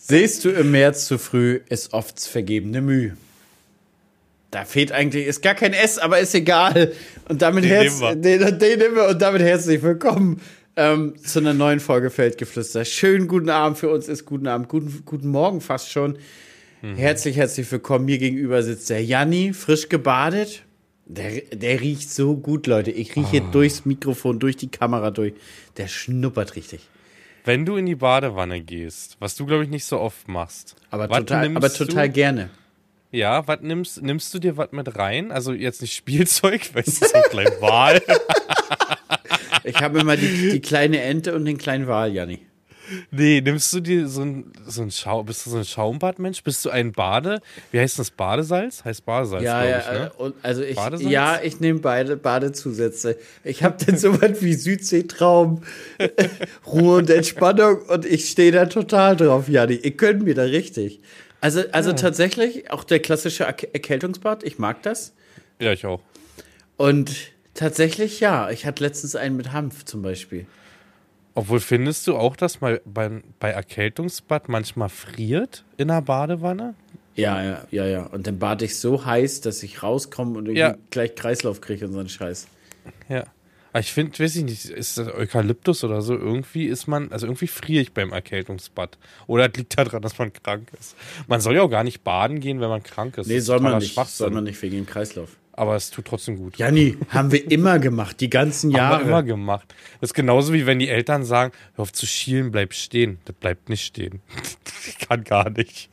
Sehst du im März zu früh, ist oft vergebene Mühe. Da fehlt eigentlich, ist gar kein S, aber ist egal. Und damit nehmen wir und damit herzlich willkommen zu einer neuen Folge Feldgeflüster. Schönen guten Abend, für uns ist guten Abend, guten Morgen fast schon. Herzlich willkommen. Mir gegenüber sitzt der Janni, frisch gebadet. Der riecht so gut, Leute. Ich rieche durchs Mikrofon, durch die Kamera durch. Der schnuppert richtig. Wenn du in die Badewanne gehst, was du, glaube ich, nicht so oft machst. Aber total gerne. Ja, was nimmst du dir was mit rein? Also jetzt nicht Spielzeug, weil es ist so ein kleiner Wal. Ich habe immer die kleine Ente und den kleinen Wal, Janni. Nee, nimmst du dir bist du so ein Schaumbadmensch? Bist du ein wie heißt das, Badesalz? Heißt Badesalz, glaube ich, ne? Und also ich nehme beide Badezusätze. Ich habe dann so was wie Südseetraum, Ruhe und Entspannung und ich stehe da total drauf, Janni. Ihr könnt mir da richtig. Also tatsächlich, auch der klassische Erkältungsbad, ich mag das. Ja, ich auch. Und tatsächlich, ja, ich hatte letztens einen mit Hanf zum Beispiel. Obwohl, findest du auch, dass mal bei Erkältungsbad manchmal friert in der Badewanne? Ja. Und dann bade ich so heiß, dass ich rauskomme und gleich Kreislauf kriege und so einen Scheiß. Ja. Aber ich finde, weiß ich nicht, ist das Eukalyptus oder so? Irgendwie irgendwie friere ich beim Erkältungsbad. Oder es liegt daran, dass man krank ist. Man soll ja auch gar nicht baden gehen, wenn man krank ist. Nee, soll man nicht wegen dem Kreislauf. Aber es tut trotzdem gut. Janni, haben wir immer gemacht, die ganzen Jahre. Haben wir immer gemacht. Das ist genauso wie wenn die Eltern sagen, hör auf zu schielen, bleib stehen. Das bleibt nicht stehen. Ich kann gar nicht.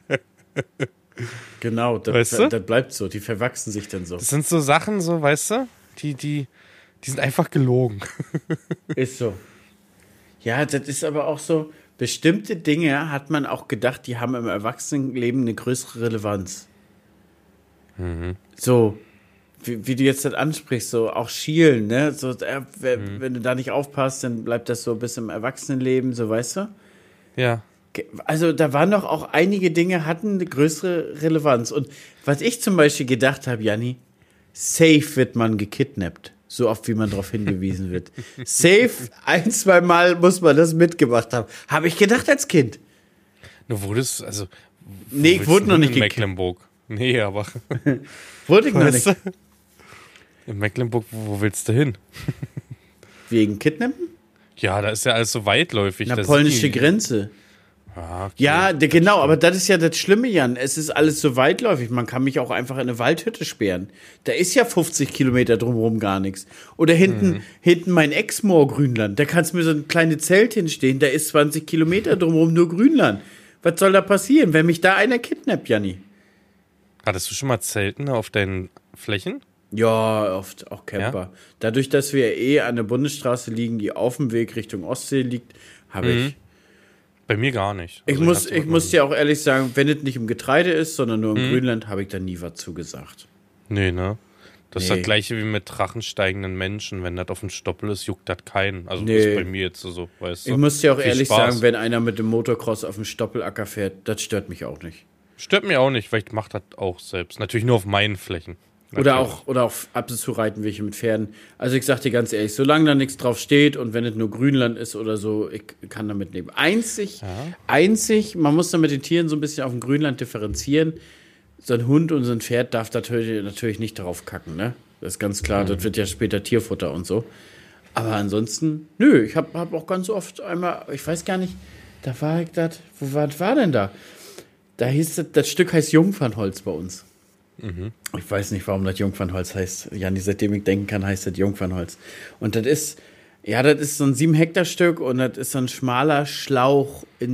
Genau, das bleibt so. Die verwachsen sich dann so. Das sind so Sachen, so, weißt du, die sind einfach gelogen. Ist so. Ja, das ist aber auch so, bestimmte Dinge hat man auch gedacht, die haben im Erwachsenenleben eine größere Relevanz. Mhm. So, wie du jetzt das ansprichst, so auch schielen, ne? So, wenn du da nicht aufpasst, dann bleibt das so bis im Erwachsenenleben, so, weißt du? Ja. Also da waren doch auch einige Dinge, hatten eine größere Relevanz. Und was ich zum Beispiel gedacht habe, Janni, safe wird man gekidnappt. So oft, wie man darauf hingewiesen wird. Safe, 1-2 Mal muss man das mitgemacht haben. Habe ich gedacht als Kind. Du wurdest, also... Nee, ich wurde noch nicht in Mecklenburg. Nee, aber... Wurde ich noch nicht. In Mecklenburg, wo willst du hin? Wegen Kidnappen? Ja, da ist ja alles so weitläufig. Na, polnische Grenze. Ah, okay. Ja, genau, aber das ist ja das Schlimme, Jan. Es ist alles so weitläufig. Man kann mich auch einfach in eine Waldhütte sperren. Da ist ja 50 Kilometer drumherum gar nichts. Oder hinten mein Exmoor Grünland. Da kannst du mir so ein kleines Zelt hinstehen. Da ist 20 Kilometer drumherum nur Grünland. Was soll da passieren, wenn mich da einer kidnappt, Janni? Hattest du schon mal Zelten auf deinen Flächen? Ja, oft auch Camper. Ja? Dadurch, dass wir an der Bundesstraße liegen, die auf dem Weg Richtung Ostsee liegt, habe ich... Bei mir gar nicht. Also ich muss dir auch ehrlich sagen, wenn es nicht im Getreide ist, sondern nur im Grünland, habe ich da nie was zugesagt. Nee, ne? Das ist das Gleiche wie mit drachensteigenden Menschen. Wenn das auf dem Stoppel ist, juckt das keinen. Also das ist bei mir jetzt so, weißt du. Ich muss dir auch ehrlich sagen, wenn einer mit dem Motocross auf dem Stoppelacker fährt, das stört mich auch nicht. Stört mich auch nicht, weil ich mache das auch selbst. Natürlich nur auf meinen Flächen. Oder auch ab und zu reiten welche mit Pferden. Also ich sag dir ganz ehrlich, solange da nichts drauf steht und wenn es nur Grünland ist oder so, ich kann damit leben. Einzig, man muss da mit den Tieren so ein bisschen auf dem Grünland differenzieren. So ein Hund und so ein Pferd darf natürlich nicht darauf kacken, ne? Das ist ganz klar, das wird ja später Tierfutter und so. Aber ansonsten, nö, ich hab auch ganz oft einmal, ich weiß gar nicht, da war ich was war denn da? Da hieß das Stück heißt Jungfernholz bei uns. Ich weiß nicht, warum das Jungfernholz heißt. Janni, seitdem ich denken kann, heißt das Jungfernholz. Und das ist so ein 7-Hektar-Stück und das ist so ein schmaler Schlauch in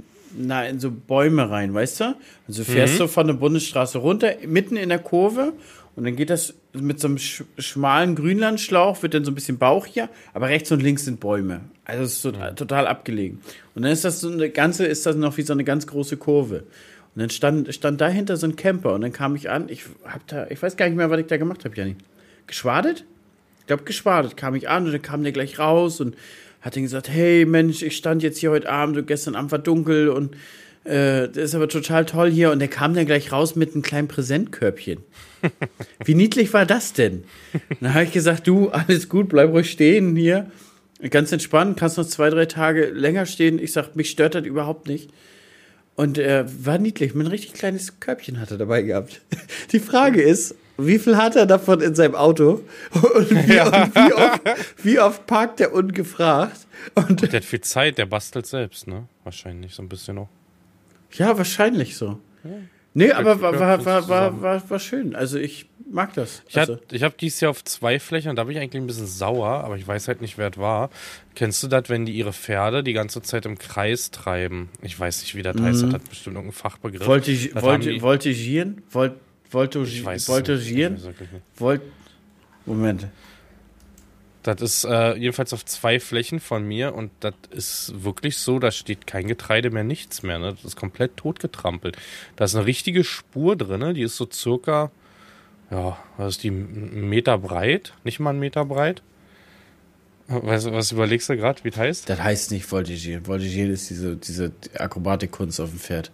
so Bäume rein, weißt du? Und du fährst so von der Bundesstraße runter, mitten in der Kurve und dann geht das mit so einem schmalen Grünlandschlauch, wird dann so ein bisschen Bauch hier, aber rechts und links sind Bäume. Also es ist so total abgelegen. Und dann ist das ist das noch wie so eine ganz große Kurve. Und dann stand dahinter so ein Camper und dann kam ich an, ich weiß gar nicht mehr, was ich da gemacht habe, Janni. Geschwadet? Ich glaube, geschwadet. Kam ich an und dann kam der gleich raus und hat dann gesagt, hey Mensch, ich stand jetzt hier heute Abend und gestern Abend war dunkel und das ist aber total toll hier. Und der kam dann gleich raus mit einem kleinen Präsentkörbchen. Wie niedlich war das denn? Dann habe ich gesagt, du, alles gut, bleib ruhig stehen hier. Ganz entspannt, kannst noch 2-3 Tage länger stehen. Ich sag, mich stört das überhaupt nicht. Und war niedlich, ein richtig kleines Körbchen hat er dabei gehabt. Die Frage ist, wie viel hat er davon in seinem Auto? Und wie oft parkt er ungefragt? Und Der hat viel Zeit, der bastelt selbst, ne? Wahrscheinlich so ein bisschen auch. ja, wahrscheinlich so. Ja. Nee, aber war schön. Also ich mag das. Ich hab dieses Jahr auf 2 Flächen und da bin ich eigentlich ein bisschen sauer, aber ich weiß halt nicht, wer es war. Kennst du das, wenn die ihre Pferde die ganze Zeit im Kreis treiben? Ich weiß nicht, wie das heißt, das hat bestimmt irgendeinen Fachbegriff. Voltigieren? Ich weiß Voltigieren? es nicht. Moment. Das ist jedenfalls auf 2 Flächen von mir und das ist wirklich so, da steht kein Getreide mehr, nichts mehr. Ne? Das ist komplett totgetrampelt. Da ist eine richtige Spur drin, ne? Die ist so circa, ja, was ist die, 1 Meter breit? Nicht mal 1 Meter breit? Was überlegst du gerade, wie es heißt? Das heißt nicht Voltigieren. Voltigieren ist diese Akrobatikkunst auf dem Pferd.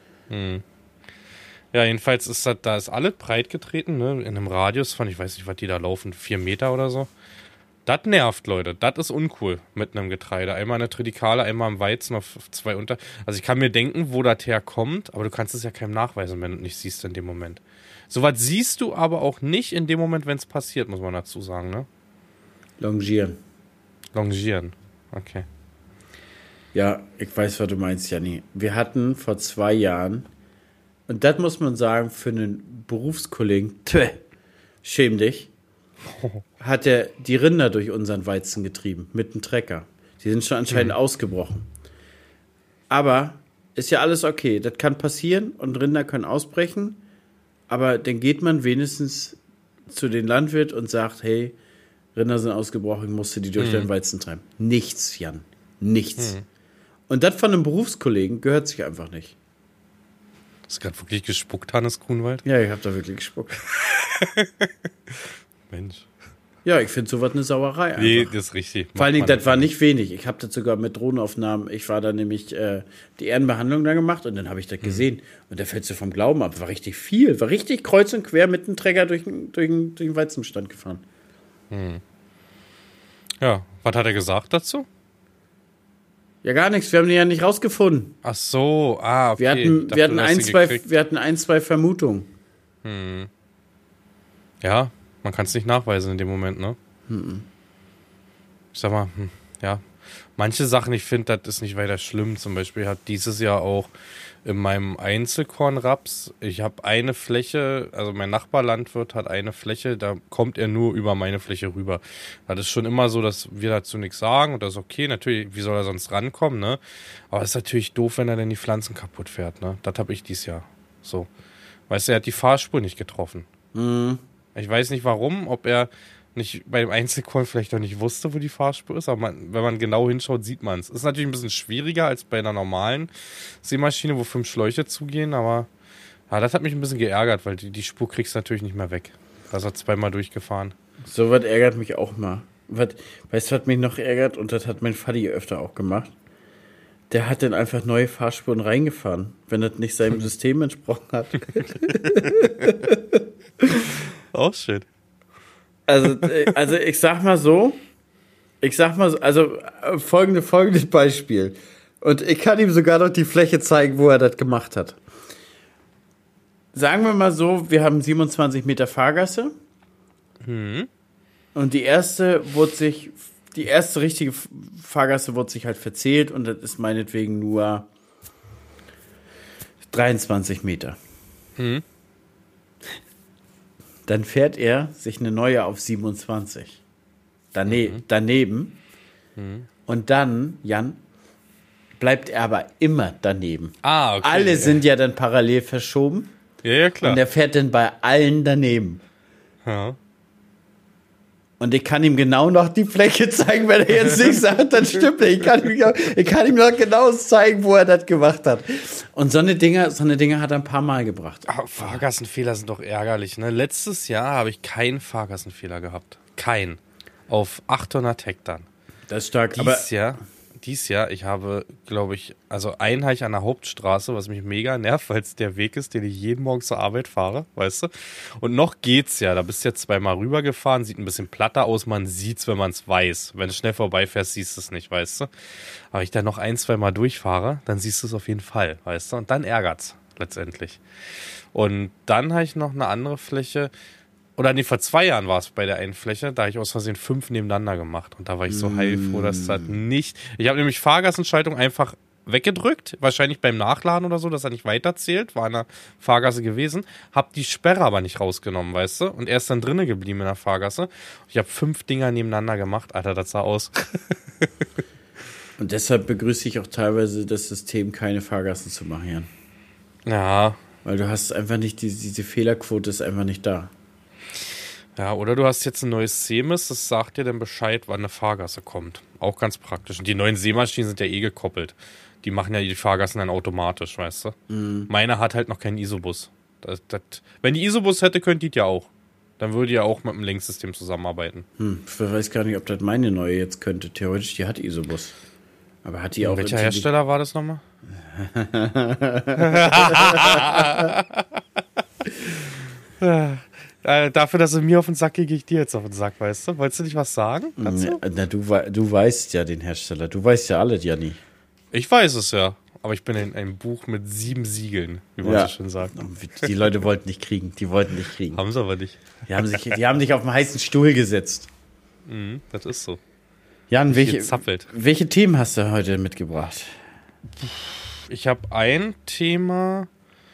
Ja, jedenfalls ist das, da ist alles breit getreten, ne? In einem Radius von, ich weiß nicht, was die da laufen, 4 Meter oder so. Das nervt, Leute. Das ist uncool mit einem Getreide. Einmal eine Tritikale, einmal im Weizen auf 2 unter. Also ich kann mir denken, wo das herkommt, aber du kannst es ja keinem nachweisen, wenn du es nicht siehst in dem Moment. Sowas siehst du aber auch nicht in dem Moment, wenn es passiert, muss man dazu sagen, ne? Longieren. Longieren. Okay. Ja, ich weiß, was du meinst, Janni. Wir hatten vor 2 Jahren, und das muss man sagen, für einen Berufskollegen, schäm dich, hat er die Rinder durch unseren Weizen getrieben, mit dem Trecker. Die sind schon anscheinend ausgebrochen. Aber ist ja alles okay. Das kann passieren und Rinder können ausbrechen. Aber dann geht man wenigstens zu den Landwirt und sagt, hey, Rinder sind ausgebrochen, musst du die durch deinen Weizen treiben. Nichts, Jan. Nichts. Und das von einem Berufskollegen gehört sich einfach nicht. Hast du gerade wirklich gespuckt, Hannes Grunwald? Ja, ich habe da wirklich gespuckt. Mensch. Ja, ich finde sowas eine Sauerei einfach. Nee, das ist richtig. Vor allen Dingen, das war nicht wenig. Ich habe das sogar mit Drohnenaufnahmen, ich war da nämlich die Ehrenbehandlung da gemacht und dann habe ich das gesehen. Und da fällst du vom Glauben ab. War richtig viel. War richtig kreuz und quer mit dem Träger durch den Weizenstand gefahren. Ja, was hat er gesagt dazu? Ja, gar nichts. Wir haben den ja nicht rausgefunden. Ach so, okay. Wir hatten ein, zwei Vermutungen. Ja, man kann es nicht nachweisen in dem Moment, ne? Ich sag mal, ja. Manche Sachen, ich finde, das ist nicht weiter schlimm. Zum Beispiel hat dieses Jahr auch in meinem Einzelkornraps, ich habe eine Fläche, also mein Nachbarlandwirt hat eine Fläche, da kommt er nur über meine Fläche rüber. Das ist schon immer so, dass wir dazu nichts sagen und das ist okay. Natürlich, wie soll er sonst rankommen, ne? Aber es ist natürlich doof, wenn er denn die Pflanzen kaputt fährt, ne? Das habe ich dieses Jahr so. Weißt du, er hat die Fahrspur nicht getroffen. Ich weiß nicht warum, ob er nicht bei dem Einzelkorn vielleicht noch nicht wusste, wo die Fahrspur ist, aber wenn man genau hinschaut, sieht man es. Ist natürlich ein bisschen schwieriger als bei einer normalen Sämaschine, wo 5 Schläuche zugehen, aber ja, das hat mich ein bisschen geärgert, weil die Spur kriegst du natürlich nicht mehr weg. Da ist er 2-mal durchgefahren. So was ärgert mich auch mal. Weißt du, was mich noch ärgert? Und das hat mein Vati öfter auch gemacht. Der hat dann einfach neue Fahrspuren reingefahren, wenn das nicht seinem System entsprochen hat. Auch schön. Also ich sag mal so, also folgendes Beispiel. Und ich kann ihm sogar noch die Fläche zeigen, wo er das gemacht hat. Sagen wir mal so, wir haben 27 Meter Fahrgasse. Und die erste richtige Fahrgasse wurde sich halt verzählt und das ist meinetwegen nur 23 Meter. Dann fährt er sich eine neue auf 27. Daneben. Und dann, Jan, bleibt er aber immer daneben. Ah, okay. Alle sind ja dann parallel verschoben. Ja, klar. Und er fährt dann bei allen daneben. Ja. Und ich kann ihm genau noch die Fläche zeigen, wenn er jetzt nicht sagt, dann stimmt nicht. Ich kann ihm noch genau zeigen, wo er das gemacht hat. Und so eine Dinger hat er ein paar Mal gebracht. Ach, Fahrgassenfehler sind doch ärgerlich, ne? Letztes Jahr habe ich keinen Fahrgassenfehler gehabt. Keinen. Auf 800 Hektar. Das ist stark. dies Jahr, ich habe, glaube ich, also einen habe ich an der Hauptstraße, was mich mega nervt, weil es der Weg ist, den ich jeden Morgen zur Arbeit fahre, weißt du? Und noch geht's ja, da bist du jetzt zweimal rübergefahren, sieht ein bisschen platter aus, man sieht's, wenn man es weiß. Wenn du schnell vorbeifährst, siehst du es nicht, weißt du? Aber ich da noch ein, zweimal durchfahre, dann siehst du es auf jeden Fall, weißt du? Und dann ärgert's letztendlich. Und dann habe ich noch eine andere Fläche, oder nee, vor 2 Jahren war es bei der einen Fläche, da habe ich aus Versehen 5 nebeneinander gemacht. Und da war ich so heilfroh, dass das nicht... Ich habe nämlich Fahrgassenschaltung einfach weggedrückt, wahrscheinlich beim Nachladen oder so, dass er nicht weiterzählt, war in der Fahrgasse gewesen, hab die Sperre aber nicht rausgenommen, weißt du? Und er ist dann drinnen geblieben in der Fahrgasse. Ich habe 5 Dinger nebeneinander gemacht, Alter, das sah aus. Und deshalb begrüße ich auch teilweise das System, keine Fahrgassen zu machen, Jan. Ja. Weil du hast einfach nicht, diese Fehlerquote ist einfach nicht da. Ja, oder du hast jetzt ein neues Semis, das sagt dir dann Bescheid, wann eine Fahrgasse kommt. Auch ganz praktisch. Und die neuen Seemaschinen sind ja eh gekoppelt. Die machen ja die Fahrgassen dann automatisch, weißt du? Meine hat halt noch keinen Isobus. Wenn die Isobus hätte, könnte die ja auch. Dann würde die ja auch mit dem Lenksystem zusammenarbeiten. Ich weiß gar nicht, ob das meine neue jetzt könnte. Theoretisch, die hat Isobus. Aber hat die auch... Welcher Hersteller war das nochmal? Dafür, dass du mir auf den Sack gehe, gehe ich dir jetzt auf den Sack, weißt du? Wolltest du nicht was sagen dazu? Na, du weißt ja den Hersteller. Du weißt ja alle, Janni. Ich weiß es ja. Aber ich bin in einem Buch mit 7 Siegeln, wie man so schön sagt. Die Leute wollten nicht kriegen. Die wollten nicht kriegen. Haben sie aber nicht. Die haben dich auf den heißen Stuhl gesetzt. Das ist so. Jan, welche Themen hast du heute mitgebracht? Ich habe ein Thema...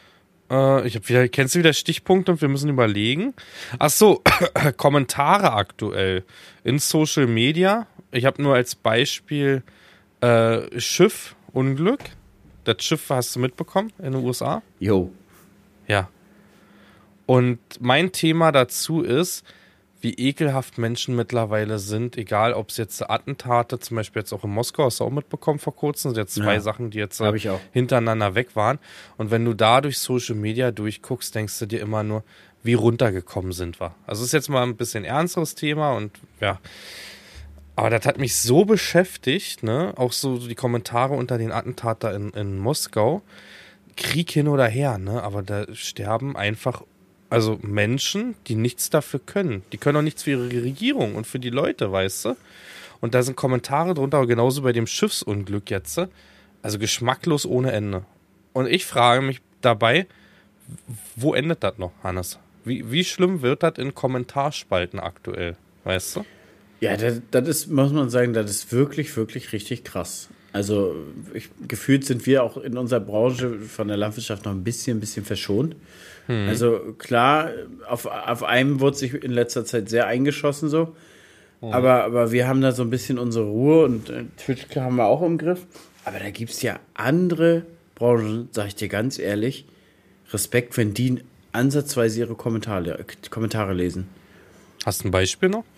kennst du wieder Stichpunkte und wir müssen überlegen. Ach so, Kommentare aktuell in Social Media. Ich habe nur als Beispiel Schiff-Unglück. Das Schiff hast du mitbekommen in den USA? Jo. Ja. Und mein Thema dazu ist, wie ekelhaft Menschen mittlerweile sind, egal ob es jetzt Attentate, zum Beispiel jetzt auch in Moskau, hast du auch mitbekommen vor kurzem, sind jetzt 2 Sachen, die jetzt hintereinander weg waren. Und wenn du da durch Social Media durchguckst, denkst du dir immer nur, wie runtergekommen sind wir. Also ist jetzt mal ein bisschen ernsteres Thema und ja, aber das hat mich so beschäftigt, ne, auch so die Kommentare unter den Attentaten in Moskau, Krieg hin oder her, ne, aber da sterben einfach also Menschen, die nichts dafür können. Die können auch nichts für ihre Regierung und für die Leute, weißt du? Und da sind Kommentare drunter, aber genauso bei dem Schiffsunglück jetzt. Also geschmacklos ohne Ende. Und ich frage mich dabei, wo endet das noch, Hannes? Wie schlimm wird das in Kommentarspalten aktuell, weißt du? Ja, das ist, muss man sagen, das ist wirklich, wirklich richtig krass. Also gefühlt sind wir auch in unserer Branche von der Landwirtschaft noch ein bisschen verschont. Also klar, auf einem wurde sich in letzter Zeit sehr eingeschossen so. Aber wir haben da so ein bisschen unsere Ruhe und Twitch haben wir auch im Griff. Aber da gibt es ja andere Branchen, sag ich dir ganz ehrlich, Respekt, wenn die ansatzweise ihre Kommentare lesen. Hast du ein Beispiel noch?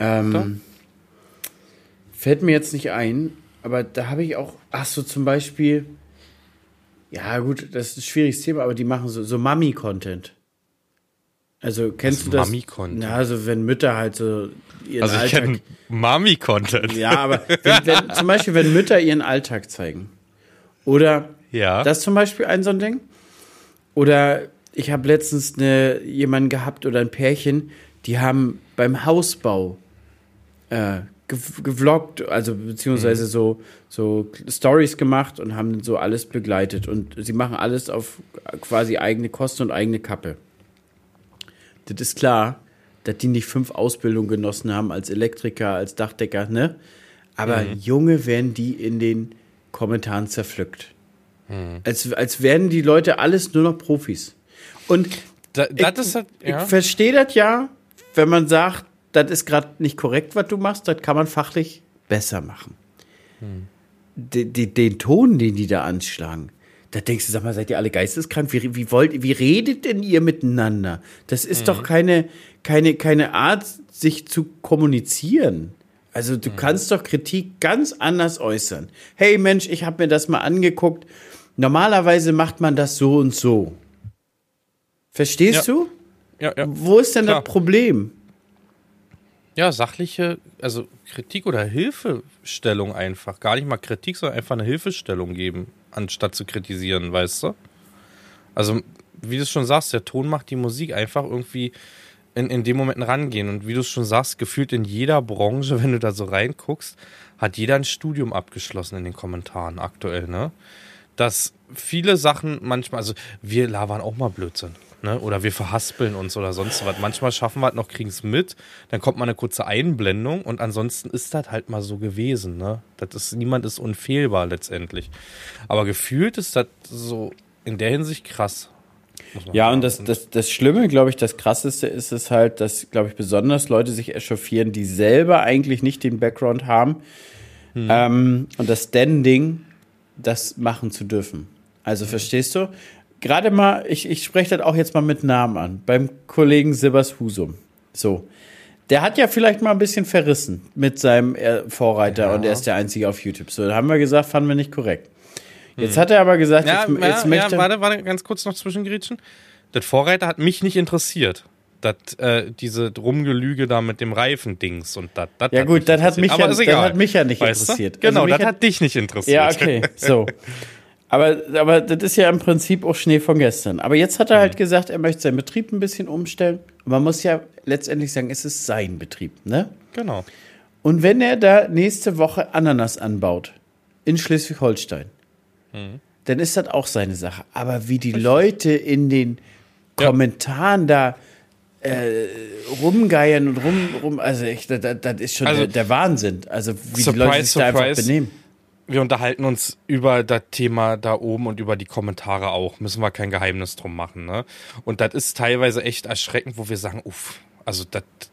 Fällt mir jetzt nicht ein, aber da habe ich auch, zum Beispiel, ja gut, das ist ein schwieriges Thema, aber die machen so Mami-Content. Also kennst du das? Mami-Content? Ja, also wenn Mütter halt so ihren Alltag... Also ich kenne Mami-Content. Ja, aber zum Beispiel, wenn Mütter ihren Alltag zeigen. Oder das ist zum Beispiel ein so ein Ding. Oder ich habe letztens jemanden gehabt oder ein Pärchen, die haben beim Hausbau gevloggt, also beziehungsweise so Stories gemacht und haben so alles begleitet. Und sie machen alles auf quasi eigene Kosten und eigene Kappe. Das ist klar, dass die nicht 5 Ausbildungen genossen haben als Elektriker, als Dachdecker, ne? Aber Junge, werden die in den Kommentaren zerpflückt. Als wären die Leute alles nur noch Profis. Und ich verstehe das ja, wenn man sagt, das ist gerade nicht korrekt, was du machst, das kann man fachlich besser machen. Den Ton, den die da anschlagen, da denkst du, sag mal, seid ihr alle geisteskrank? Wie redet denn ihr miteinander? Das ist doch keine Art, sich zu kommunizieren. Also du kannst doch Kritik ganz anders äußern. Hey Mensch, ich habe mir das mal angeguckt. Normalerweise macht man das so und so. Verstehst du? Ja. Wo ist denn das Problem? Ja, sachliche, also Kritik oder Hilfestellung einfach. Gar nicht mal Kritik, sondern einfach eine Hilfestellung geben, anstatt zu kritisieren, weißt du? Also, wie du es schon sagst, der Ton macht die Musik, einfach irgendwie in dem Momenten rangehen. Und wie du es schon sagst, gefühlt in jeder Branche, wenn du da so reinguckst, hat jeder ein Studium abgeschlossen in den Kommentaren aktuell, ne? Dass viele Sachen manchmal, also wir labern auch mal Blödsinn, ne? Oder wir verhaspeln uns oder sonst was. Manchmal schaffen wir es noch, kriegen es mit, dann kommt mal eine kurze Einblendung und ansonsten ist das halt mal so gewesen, ne? Niemand ist unfehlbar letztendlich. Aber gefühlt ist das so in der Hinsicht krass. Ja, und das Schlimme, glaube ich, das Krasseste ist es halt, dass, glaube ich, besonders Leute sich echauffieren, die selber eigentlich nicht den Background haben und das Standing, das machen zu dürfen. Also, verstehst du? Gerade mal, ich spreche das auch jetzt mal mit Namen an, beim Kollegen Sibbers Husum. So. Der hat ja vielleicht mal ein bisschen verrissen mit seinem Vorreiter und er ist der Einzige auf YouTube. So, da haben wir gesagt, fanden wir nicht korrekt. Jetzt hat er aber gesagt, jetzt möchte... Warte, ganz kurz noch zwischengrätschen. Das Vorreiter hat mich nicht interessiert. Diese Rumgelüge da mit dem Reifendings und das. Ja gut, das hat mich ja nicht interessiert. Genau, das hat dich nicht interessiert. Ja, okay, so. Aber das ist ja im Prinzip auch Schnee von gestern. Aber jetzt hat er halt gesagt, er möchte seinen Betrieb ein bisschen umstellen. Und man muss ja letztendlich sagen, es ist sein Betrieb, ne? Genau. Und wenn er da nächste Woche Ananas anbaut, in Schleswig-Holstein, dann ist das auch seine Sache. Aber wie die Leute in den Kommentaren da rumgeiern und rum, also das ist schon der Wahnsinn. Also wie die Leute sich da einfach benehmen. Wir unterhalten uns über das Thema da oben und über die Kommentare auch. Müssen wir kein Geheimnis drum machen, ne? Und das ist teilweise echt erschreckend, wo wir sagen, also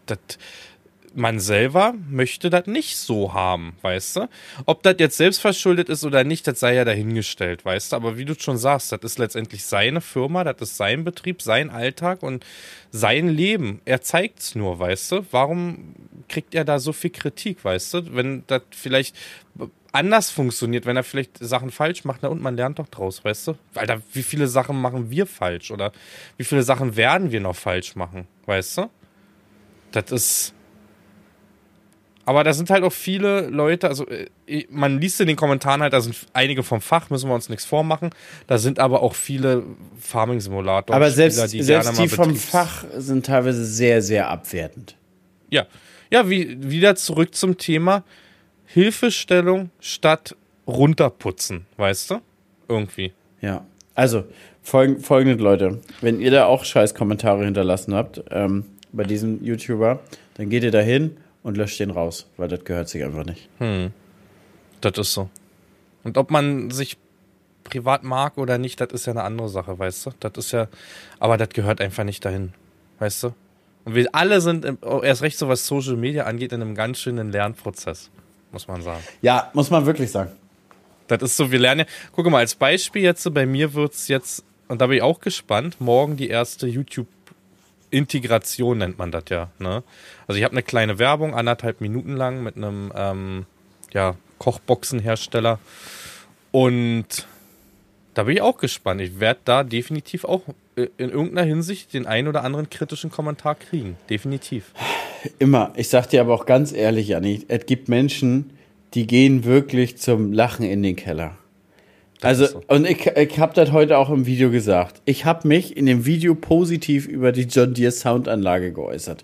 man selber möchte das nicht so haben, weißt du? Ob das jetzt selbstverschuldet ist oder nicht, das sei ja dahingestellt, weißt du? Aber wie du schon sagst, das ist letztendlich seine Firma, das ist sein Betrieb, sein Alltag und sein Leben. Er zeigt's nur, weißt du? Warum kriegt er da so viel Kritik, weißt du? Wenn das vielleicht anders funktioniert, wenn er vielleicht Sachen falsch macht, und man lernt doch draus, weißt du? Alter, wie viele Sachen machen wir falsch oder wie viele Sachen werden wir noch falsch machen, weißt du? Das ist... Aber da sind halt auch viele Leute, also man liest in den Kommentaren halt, da sind einige vom Fach, müssen wir uns nichts vormachen. Da sind aber auch viele Farming-Simulator. Aber selbst die vom Fach sind teilweise sehr, sehr abwertend. Ja, wieder zurück zum Thema Hilfestellung statt runterputzen, weißt du? Irgendwie. Ja, also folgende Leute, wenn ihr da auch scheiß Kommentare hinterlassen habt, bei diesem YouTuber, dann geht ihr da hin und löscht den raus, weil das gehört sich einfach nicht. Das ist so. Und ob man sich privat mag oder nicht, das ist ja eine andere Sache, weißt du? Das ist ja, aber das gehört einfach nicht dahin, weißt du? Und wir alle sind, erst recht so was Social Media angeht, in einem ganz schönen Lernprozess, muss man sagen. Ja, muss man wirklich sagen. Das ist so, wir lernen ja, guck mal, als Beispiel jetzt, bei mir wird's jetzt, und da bin ich auch gespannt, morgen die erste YouTube-Integration nennt man das ja, ne? Also ich habe eine kleine Werbung, 1,5 Minuten lang mit einem, Kochboxenhersteller und da bin ich auch gespannt. Ich werde da definitiv auch in irgendeiner Hinsicht den einen oder anderen kritischen Kommentar kriegen. Definitiv. Immer. Ich sag dir aber auch ganz ehrlich, Janni, es gibt Menschen, die gehen wirklich zum Lachen in den Keller. Also, so. Und ich habe das heute auch im Video gesagt. Ich habe mich in dem Video positiv über die John Deere Soundanlage geäußert.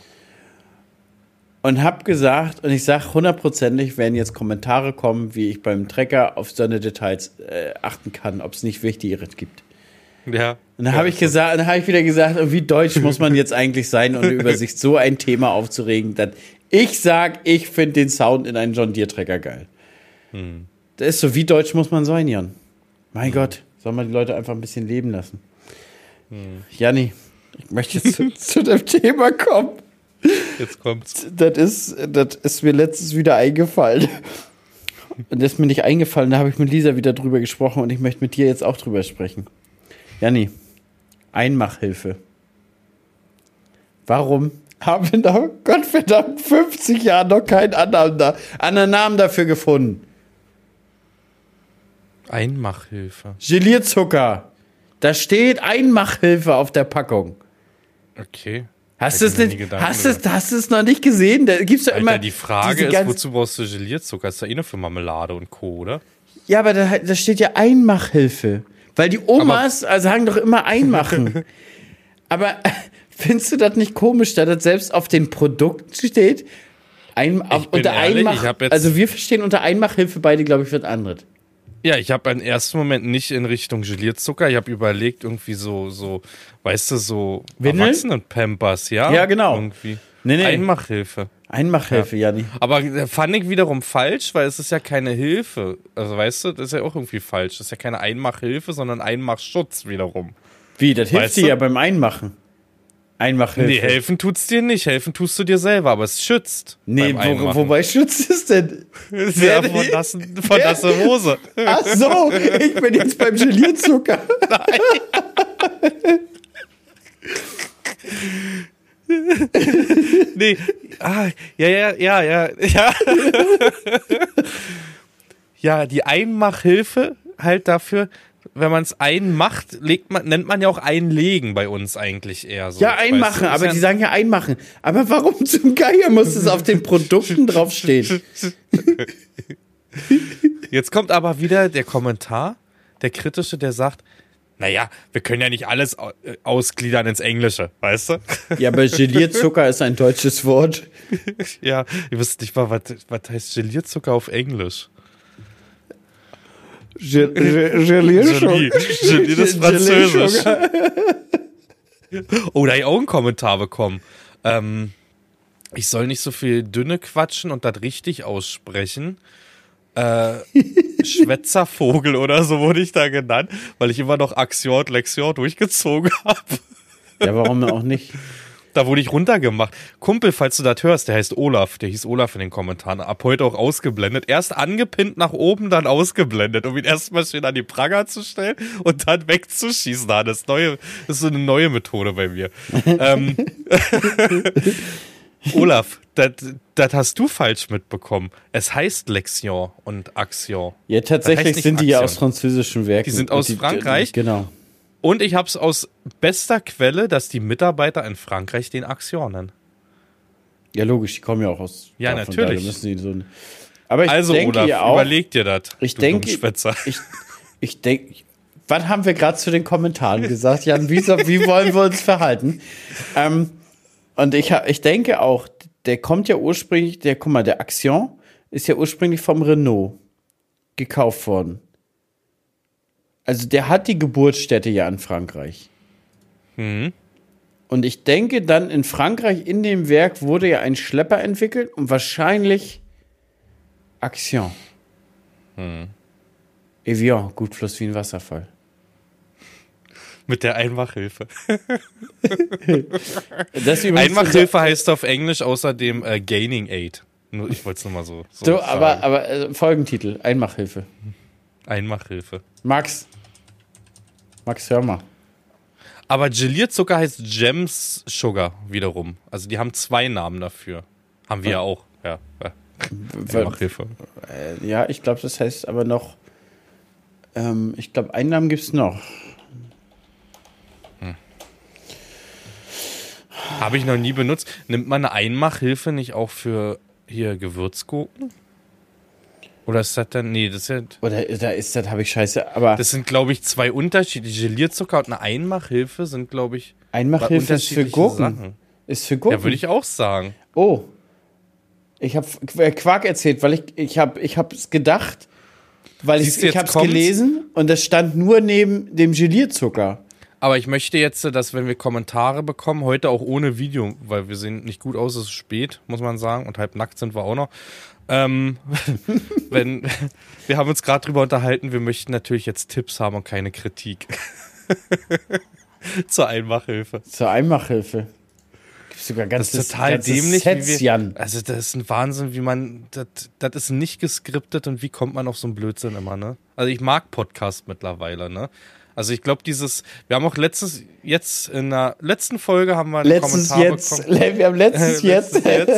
Und habe gesagt, und ich sage 100%, werden jetzt Kommentare kommen, wie ich beim Trecker auf so eine Details achten kann, ob es nicht Wichtigeres gibt. Ja. Und dann habe ich wieder gesagt, wie deutsch muss man jetzt eigentlich sein, um über sich so ein Thema aufzuregen, dass ich sage, ich finde den Sound in einem John Deere Trecker geil. Das ist so, wie deutsch muss man sein, Jan? Mein Gott, soll man die Leute einfach ein bisschen leben lassen. Janni, ich möchte jetzt zu dem Thema kommen. Jetzt kommt's. Das ist mir letztens wieder eingefallen. Und das ist mir nicht eingefallen, da habe ich mit Lisa wieder drüber gesprochen und ich möchte mit dir jetzt auch drüber sprechen. Janni, Einmachhilfe. Warum haben wir nach Gottverdammt 50 Jahren noch keinen anderen Namen dafür gefunden? Einmachhilfe. Gelierzucker. Da steht Einmachhilfe auf der Packung. Okay. Hast du es noch nicht gesehen? Da gibt's doch immer. Die Frage ist, wozu brauchst du Gelierzucker? Ist ja eh nur für Marmelade und Co., oder? Ja, aber da steht ja Einmachhilfe. Weil die Omas sagen doch immer einmachen. Aber findest du das nicht komisch, da das selbst auf den Produkten steht? Also wir verstehen unter Einmachhilfe beide, glaube ich, was anderes. Ja, ich habe im ersten Moment nicht in Richtung Gelierzucker. Ich habe überlegt, irgendwie so, weißt du, so Erwachsenen-Pampers, ja? Ja, genau. Irgendwie. Nee. Einmachhilfe. Einmachhilfe, ja. nicht. Aber fand ich wiederum falsch, weil es ist ja keine Hilfe. Also weißt du, das ist ja auch irgendwie falsch. Das ist ja keine Einmachhilfe, sondern Einmachschutz wiederum. Wie, das hilft dir ja beim Einmachen. Einmachhilfe. Nee, helfen tut's dir nicht. Helfen tust du dir selber, aber es schützt. Nee, wobei schützt es denn? Ja, von nasse Hose. Ach so, ich bin jetzt beim Gelierzucker. Nein. Nee, ja. Ja, die Einmachhilfe halt dafür, wenn man es einmacht, nennt man ja auch einlegen bei uns eigentlich eher so. Ja, einmachen, aber die sagen ja einmachen. Aber warum zum Geier muss es auf den Produkten draufstehen? Jetzt kommt aber wieder der Kommentar, der kritische, der sagt, naja, wir können ja nicht alles ausgliedern ins Englische, weißt du? Ja, aber Gelierzucker ist ein deutsches Wort. Ja, ihr wisst nicht mal, was heißt Gelierzucker auf Englisch? Gelierzucker. Gelie ist Französisch. Oh, da habe ich auch einen Kommentar bekommen. Ich soll nicht so viel dünne quatschen und das richtig aussprechen. Schwätzervogel oder so wurde ich da genannt, weil ich immer noch Axior und Lexior durchgezogen habe. Ja, warum auch nicht? Da wurde ich runtergemacht. Kumpel, falls du das hörst, der heißt Olaf. Der hieß Olaf in den Kommentaren. Ab heute auch ausgeblendet. Erst angepinnt nach oben, dann ausgeblendet, um ihn erstmal schön an die Pranger zu stellen und dann wegzuschießen. Das ist so eine neue Methode bei mir. Olaf, das hast du falsch mitbekommen. Es heißt Lexion und Axion. Ja, tatsächlich sind die ja aus französischen Werken. Die sind aus Frankreich. Genau. Und ich habe es aus bester Quelle, dass die Mitarbeiter in Frankreich den Axion nennen. Ja, logisch, die kommen ja auch aus. Ja, davon, natürlich. Müssen die so aber ich also, denke Olaf, ja auch, überleg dir das. Ich denke, was haben wir gerade zu den Kommentaren gesagt, Jan? Wie wollen wir uns verhalten? Und ich denke auch, der kommt ja ursprünglich, der Axion ist ja ursprünglich vom Renault gekauft worden. Also der hat die Geburtsstätte ja in Frankreich. Mhm. Und ich denke dann in Frankreich in dem Werk wurde ja ein Schlepper entwickelt und wahrscheinlich Axion. Evian, gut Fluss wie ein Wasserfall. Mit der Einmachhilfe. Einmachhilfe heißt auf Englisch außerdem Gaining Aid. Ich wollte es nur mal so sagen. Aber Folgentitel, Einmachhilfe. Einmachhilfe. Max, hör mal. Aber Gelierzucker heißt Gems Sugar wiederum. Also die haben 2 Namen dafür. Haben wir ja auch. Ja. Einmachhilfe. Ja, ich glaube, das heißt aber noch, ich glaube, einen Namen gibt es noch. Habe ich noch nie benutzt. Nimmt man eine Einmachhilfe nicht auch für hier Gewürzgurken? Oder ist das dann, nee, das ist ja... Oder da ist das, habe ich scheiße, aber... Das sind, glaube ich, 2 Unterschiede. Gelierzucker und eine Einmachhilfe sind, glaube ich... Einmachhilfe ist für Gurken. Sachen. Ist für Gurken. Ja, würde ich auch sagen. Oh. Ich habe Quark erzählt, weil ich habe es gedacht, weil ich habe es gelesen und das stand nur neben dem Gelierzucker. Aber ich möchte jetzt, dass wenn wir Kommentare bekommen, heute auch ohne Video, weil wir sehen nicht gut aus, es ist spät, muss man sagen, und halb nackt sind wir auch noch. Wir haben uns gerade drüber unterhalten, wir möchten natürlich jetzt Tipps haben und keine Kritik. Zur Einmachhilfe. Gibt's sogar das ist total dämlich. Also das ist ein Wahnsinn, wie man, das ist nicht geskriptet und wie kommt man auf so einen Blödsinn immer, ne? Also ich mag Podcasts mittlerweile, ne? Also ich glaube, wir haben auch jetzt in der letzten Folge haben wir einen Kommentar bekommen. Wir haben letztes jetzt.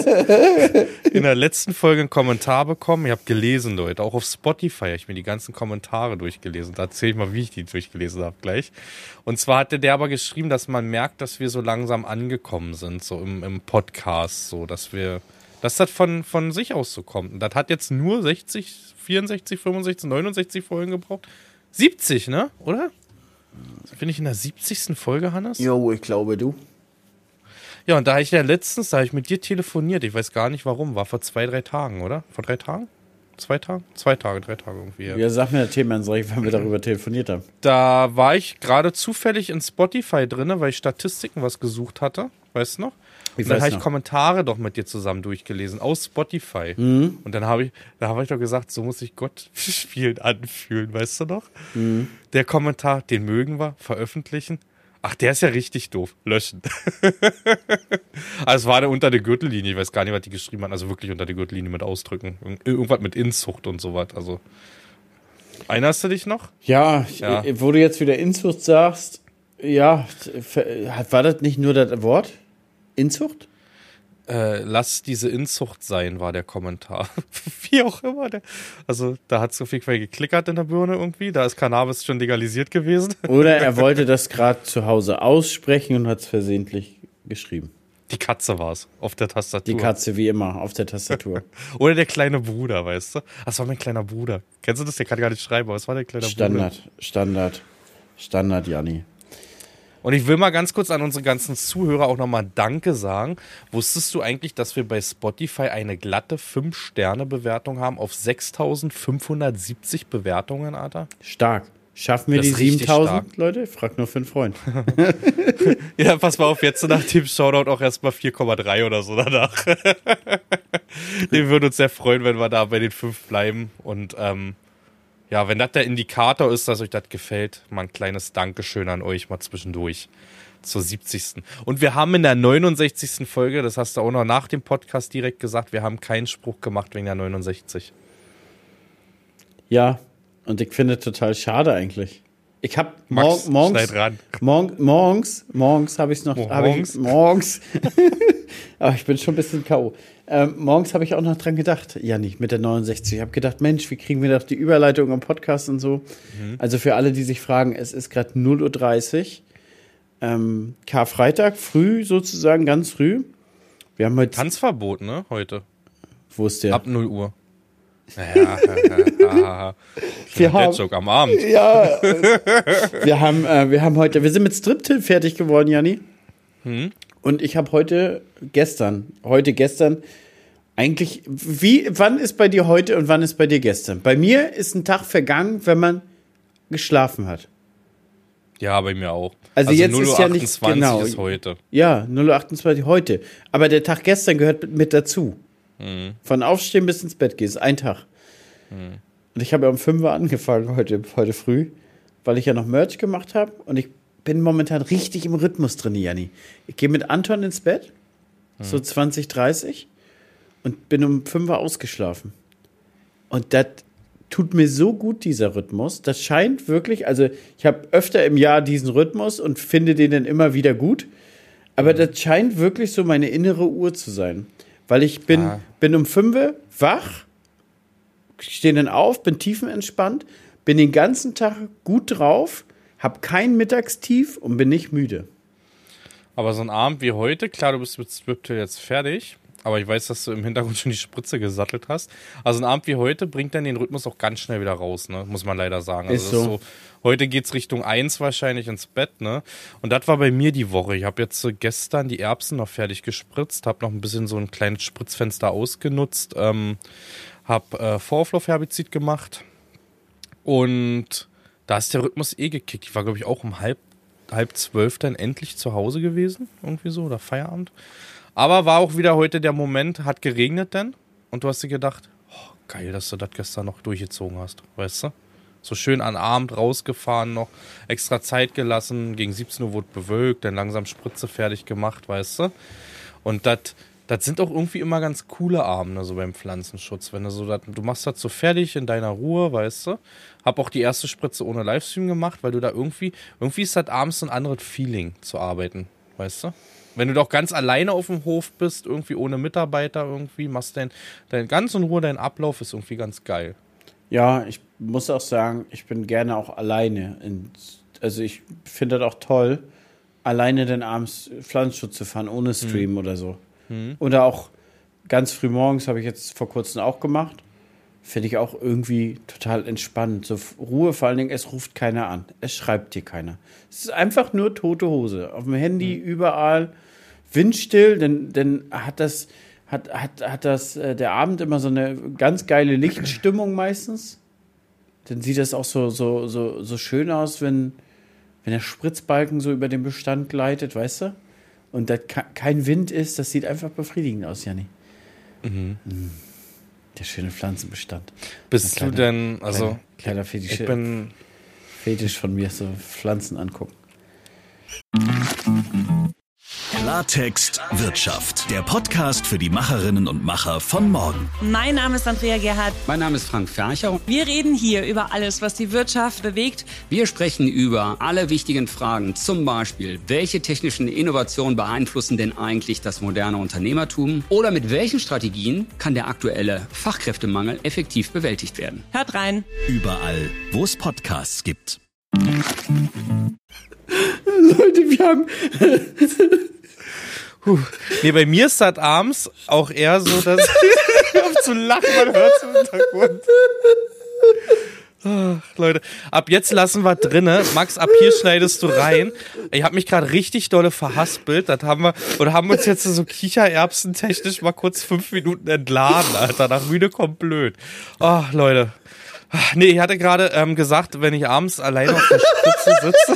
In der letzten Folge einen Kommentar bekommen. Ich habe gelesen, Leute, auch auf Spotify habe ich mir die ganzen Kommentare durchgelesen. Da erzähle ich mal, wie ich die durchgelesen habe gleich. Und zwar hatte der aber geschrieben, dass man merkt, dass wir so langsam angekommen sind, so im Podcast, so, dass das von sich aus so kommt. Und das hat jetzt nur 60, 64, 65, 69 Folgen gebraucht. 70, ne? Oder? Bin ich in der 70. Folge, Hannes? Jo, ich glaube, du. Ja, und da habe ich mit dir telefoniert. Ich weiß gar nicht warum. War vor 2-3 Tagen, oder? Vor 3 Tagen? 2 Tagen? 2 Tage, 3 Tage irgendwie. Ja, sag mir das Thema, wenn wir darüber telefoniert haben. Da war ich gerade zufällig in Spotify drin, weil ich Statistiken was gesucht hatte. Weißt du noch? Und dann habe ich Kommentare doch mit dir zusammen durchgelesen aus Spotify. Mhm. Und dann habe ich doch gesagt, so muss sich Gott spielen anfühlen, weißt du noch? Mhm. Der Kommentar, den mögen wir, veröffentlichen. Ach, der ist ja richtig doof. Löschen. Also es war der unter der Gürtellinie, ich weiß gar nicht, was die geschrieben haben. Also wirklich unter der Gürtellinie mit Ausdrücken. Irgendwas mit Inzucht und sowas. Also, erinnerst du dich noch? Ja, wo du jetzt wieder Inzucht sagst, ja, war das nicht nur das Wort? Inzucht? Lass diese Inzucht sein, war der Kommentar. Wie auch immer. Also da hat es auf jeden Fall geklickert in der Birne irgendwie. Da ist Cannabis schon legalisiert gewesen. Oder er wollte das gerade zu Hause aussprechen und hat es versehentlich geschrieben. Die Katze war es, auf der Tastatur. Die Katze, wie immer, auf der Tastatur. Oder der kleine Bruder, weißt du? Das war mein kleiner Bruder. Kennst du das? Der kann gar nicht schreiben, aber es war der kleine Bruder. Standard, Janni. Und ich will mal ganz kurz an unsere ganzen Zuhörer auch nochmal Danke sagen. Wusstest du eigentlich, dass wir bei Spotify eine glatte 5-Sterne-Bewertung haben auf 6.570 Bewertungen, Alter? Stark. Schaffen wir die 7.000, Leute? Frag nur für einen Freund. Ja, pass mal auf, jetzt nach dem Shoutout auch erstmal 4,3 oder so danach. Wir würden uns sehr freuen, wenn wir da bei den 5 bleiben. Und ja, wenn das der Indikator ist, dass euch das gefällt, mal ein kleines Dankeschön an euch mal zwischendurch zur 70. Und wir haben in der 69. Folge, das hast du auch noch nach dem Podcast direkt gesagt, wir haben keinen Spruch gemacht wegen der 69. Ja, und ich finde es total schade eigentlich. Ich habe morgens habe ich es noch. Morgens. Aber ich bin schon ein bisschen K.O. Morgens habe ich auch noch dran gedacht, ja nicht mit der 69. Ich habe gedacht, Mensch, wie kriegen wir doch die Überleitung am Podcast und so. Mhm. Also für alle, die sich fragen, es ist gerade 0.30 Uhr. Karfreitag, früh sozusagen, ganz früh. Wir haben heute Tanzverbot, ne, heute. Wo ist der? Ab 0 Uhr. Ja, wir haben Joke am Abend. Ja, wir haben heute, wir sind mit Striptill fertig geworden, Janni. Und ich habe gestern, eigentlich, wann ist bei dir heute und wann ist bei dir gestern? Bei mir ist ein Tag vergangen, wenn man geschlafen hat. Ja, bei mir auch. Also jetzt ist ja nicht genau. Ist heute. Ja, 0.28 Uhr heute. Aber der Tag gestern gehört mit dazu. Von Aufstehen bis ins Bett gehen, ist ein Tag. Und ich habe ja um 5 Uhr angefangen heute früh, weil ich ja noch Merch gemacht habe. Und ich bin momentan richtig im Rhythmus drin, Janni. Ich gehe mit Anton ins Bett, so 20:30 und bin um 5 Uhr ausgeschlafen. Und das tut mir so gut, dieser Rhythmus. Das scheint wirklich, also ich habe öfter im Jahr diesen Rhythmus und finde den dann immer wieder gut. Aber das scheint wirklich so meine innere Uhr zu sein. Weil ich bin um 5 Uhr wach, stehe dann auf, bin tiefenentspannt, bin den ganzen Tag gut drauf, habe kein Mittagstief und bin nicht müde. Aber so ein Abend wie heute, klar, du bist mit Striptill jetzt fertig, aber ich weiß, dass du im Hintergrund schon die Spritze gesattelt hast. Also ein Abend wie heute bringt dann den Rhythmus auch ganz schnell wieder raus, ne? Muss man leider sagen. Also ist so. Das ist so. Heute geht's Richtung 1 wahrscheinlich ins Bett, ne? Und das war bei mir die Woche. Ich habe jetzt gestern die Erbsen noch fertig gespritzt, habe noch ein bisschen so ein kleines Spritzfenster ausgenutzt, habe Vorauflaufherbizid gemacht und da ist der Rhythmus gekickt. Ich war, glaube ich, auch um halb 12 dann endlich zu Hause gewesen, irgendwie so, oder Feierabend. Aber war auch wieder heute der Moment, hat geregnet dann und du hast dir gedacht, oh, geil, dass du das gestern noch durchgezogen hast, weißt du? So schön an Abend rausgefahren noch, extra Zeit gelassen, gegen 17 Uhr wurde bewölkt, dann langsam Spritze fertig gemacht, weißt du? Und das das sind auch irgendwie immer ganz coole Abende, so beim Pflanzenschutz. Wenn du so, du machst das so fertig in deiner Ruhe, weißt du. Hab auch die erste Spritze ohne Livestream gemacht, weil du da irgendwie ist das abends ein anderes Feeling zu arbeiten, weißt du. Wenn du doch ganz alleine auf dem Hof bist, irgendwie ohne Mitarbeiter irgendwie, machst dein ganz in Ruhe, dein Ablauf ist irgendwie ganz geil. Ja, ich muss auch sagen, ich bin gerne auch alleine. Also ich finde das auch toll, alleine dann abends Pflanzenschutz zu fahren, ohne Stream oder so. Oder auch ganz früh morgens, habe ich jetzt vor kurzem auch gemacht. Finde ich auch irgendwie total entspannend. So Ruhe, vor allen Dingen, es ruft keiner an. Es schreibt dir keiner. Es ist einfach nur tote Hose. Auf dem Handy, überall, windstill, denn hat der Abend immer so eine ganz geile Lichtstimmung meistens. Dann sieht das auch so schön aus, wenn der Spritzbalken so über den Bestand gleitet, weißt du? Und da kein Wind ist, das sieht einfach befriedigend aus, Janni. Der schöne Pflanzenbestand. Bist du denn, also kleiner Fetisch, ich bin Fetisch von mir, so Pflanzen angucken. Klartext Wirtschaft. Der Podcast für die Macherinnen und Macher von morgen. Mein Name ist Andrea Gerhardt. Mein Name ist Frank Fercher. Wir reden hier über alles, was die Wirtschaft bewegt. Wir sprechen über alle wichtigen Fragen. Zum Beispiel, welche technischen Innovationen beeinflussen denn eigentlich das moderne Unternehmertum? Oder mit welchen Strategien kann der aktuelle Fachkräftemangel effektiv bewältigt werden? Hört rein. Überall, wo es Podcasts gibt. Leute, wir haben... Nee, bei mir ist das abends auch eher so, dass ich auf zu lachen, man hört es im Hintergrund. Ach, Leute, ab jetzt lassen wir drinne. Max, ab hier schneidest du rein. Ich habe mich gerade richtig dolle verhaspelt. Das haben uns jetzt so kichererbsentechnisch mal kurz 5 Minuten entladen, Alter. Nach müde kommt blöd. Ach, Leute. Nee, ich hatte gerade gesagt, wenn ich abends alleine auf der Spitze sitze.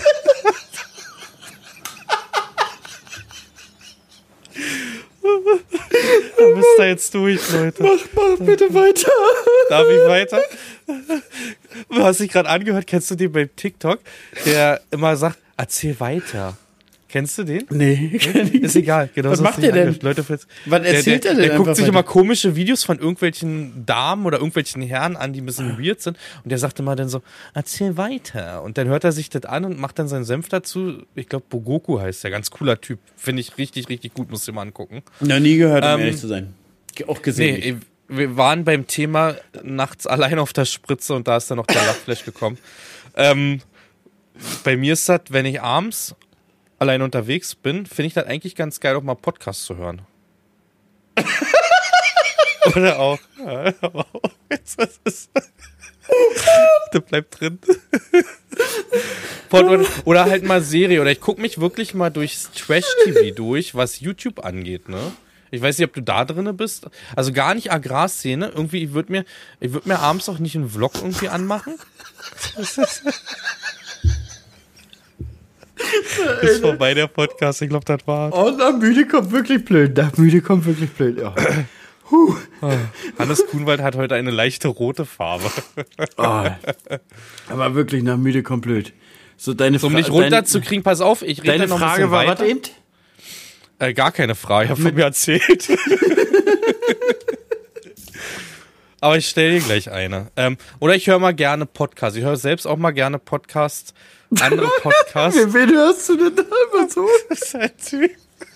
Da bist du jetzt durch, Leute. Mach bitte weiter. Darf ich weiter? Du hast dich gerade angehört, kennst du den beim TikTok, der immer sagt, erzähl weiter. Kennst du den? Nee, kenn ich Ist egal. Genau. Was macht der denn? Leute, Was erzählt er denn? Der guckt sich immer komische Videos von irgendwelchen Damen oder irgendwelchen Herren an, die ein bisschen weird sind. Und der sagt immer dann so, erzähl weiter. Und dann hört er sich das an und macht dann seinen Senf dazu. Ich glaube, Bogoku heißt der. Ganz cooler Typ. Finde ich richtig, richtig gut. Musst du dir mal angucken. Noch nie gehört, um ehrlich zu sein. Auch gesehen. Nee, wir waren beim Thema nachts allein auf der Spritze und da ist dann noch der Lachflash gekommen. Bei mir ist das, wenn ich abends allein unterwegs bin, finde ich das eigentlich ganz geil, auch mal Podcasts zu hören. Oder auch. Ja, das bleibt drin. Oder halt mal Serie. Oder ich gucke mich wirklich mal durchs Trash-TV durch, was YouTube angeht, ne? Ich weiß nicht, ob du da drinne bist. Also gar nicht Agrarszene. Irgendwie, ich würd mir abends auch nicht einen Vlog irgendwie anmachen. Ist vorbei, der Podcast. Ich glaube, das war's. Oh, nach müde kommt wirklich blöd. Ja. Hannes Kuhnwald hat heute eine leichte rote Farbe. Oh, aber wirklich, nach müde kommt blöd. So, um dich runterzukriegen, pass auf, ich rede deine noch Frage ein war was eben? Gar keine Frage, ich habe von mir erzählt. Aber ich stelle dir gleich eine. Oder ich höre mal gerne Podcasts. Ich höre selbst auch mal gerne Podcasts. Andere Podcasts. Wen hörst du denn da immer so? Das ist ein Typ.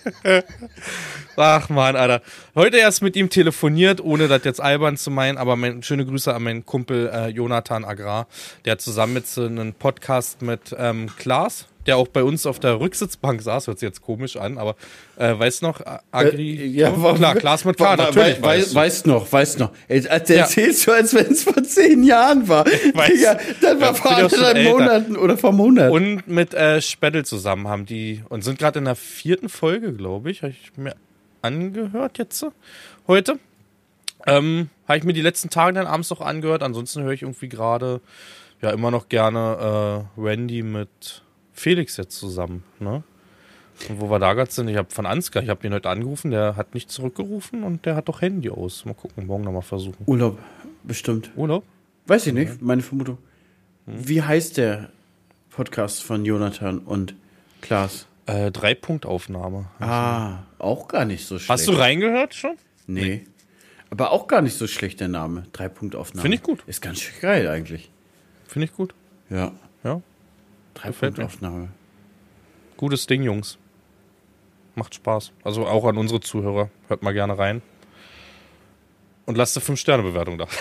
Ach man, Alter. Heute erst mit ihm telefoniert, ohne das jetzt albern zu meinen, aber schöne Grüße an meinen Kumpel Jonathan Agrar. Der hat zusammen mit so einem Podcast mit Klaas, der auch bei uns auf der Rücksitzbank saß, hört sich jetzt komisch an, aber weißt noch, Agri? Ja, klar, Klaas mit K, natürlich. Weiß noch. Erzählst du, als wenn es vor 10 Jahren war. Ja, das war vor anderthalb Monaten oder vor Monaten. Und mit Speddel zusammen haben die, und sind gerade in der 4. Folge, glaube ich, habe ich mir angehört jetzt heute. Habe ich mir die letzten Tage dann abends noch angehört, ansonsten höre ich irgendwie gerade ja immer noch gerne Randy mit Felix jetzt zusammen, ne? Und wo wir da gerade sind, ich habe von Ansgar, ich habe ihn heute angerufen, der hat nicht zurückgerufen und der hat doch Handy aus. Mal gucken, morgen nochmal versuchen. Urlaub, bestimmt. Urlaub? Weiß ich nicht, meine Vermutung. Wie heißt der Podcast von Jonathan und Klaas? 3-Punkt-Aufnahme. Auch gar nicht so schlecht. Hast du reingehört schon? Nee. Aber auch gar nicht so schlecht, der Name. 3-Punkt-Aufnahme. Finde ich gut. Ist ganz schön geil eigentlich. Finde ich gut. Ja. Ja. 3-Punkt-Aufnahme. Gutes Ding, Jungs. Macht Spaß. Also auch an unsere Zuhörer. Hört mal gerne rein. Und lasst eine 5-Sterne-Bewertung da.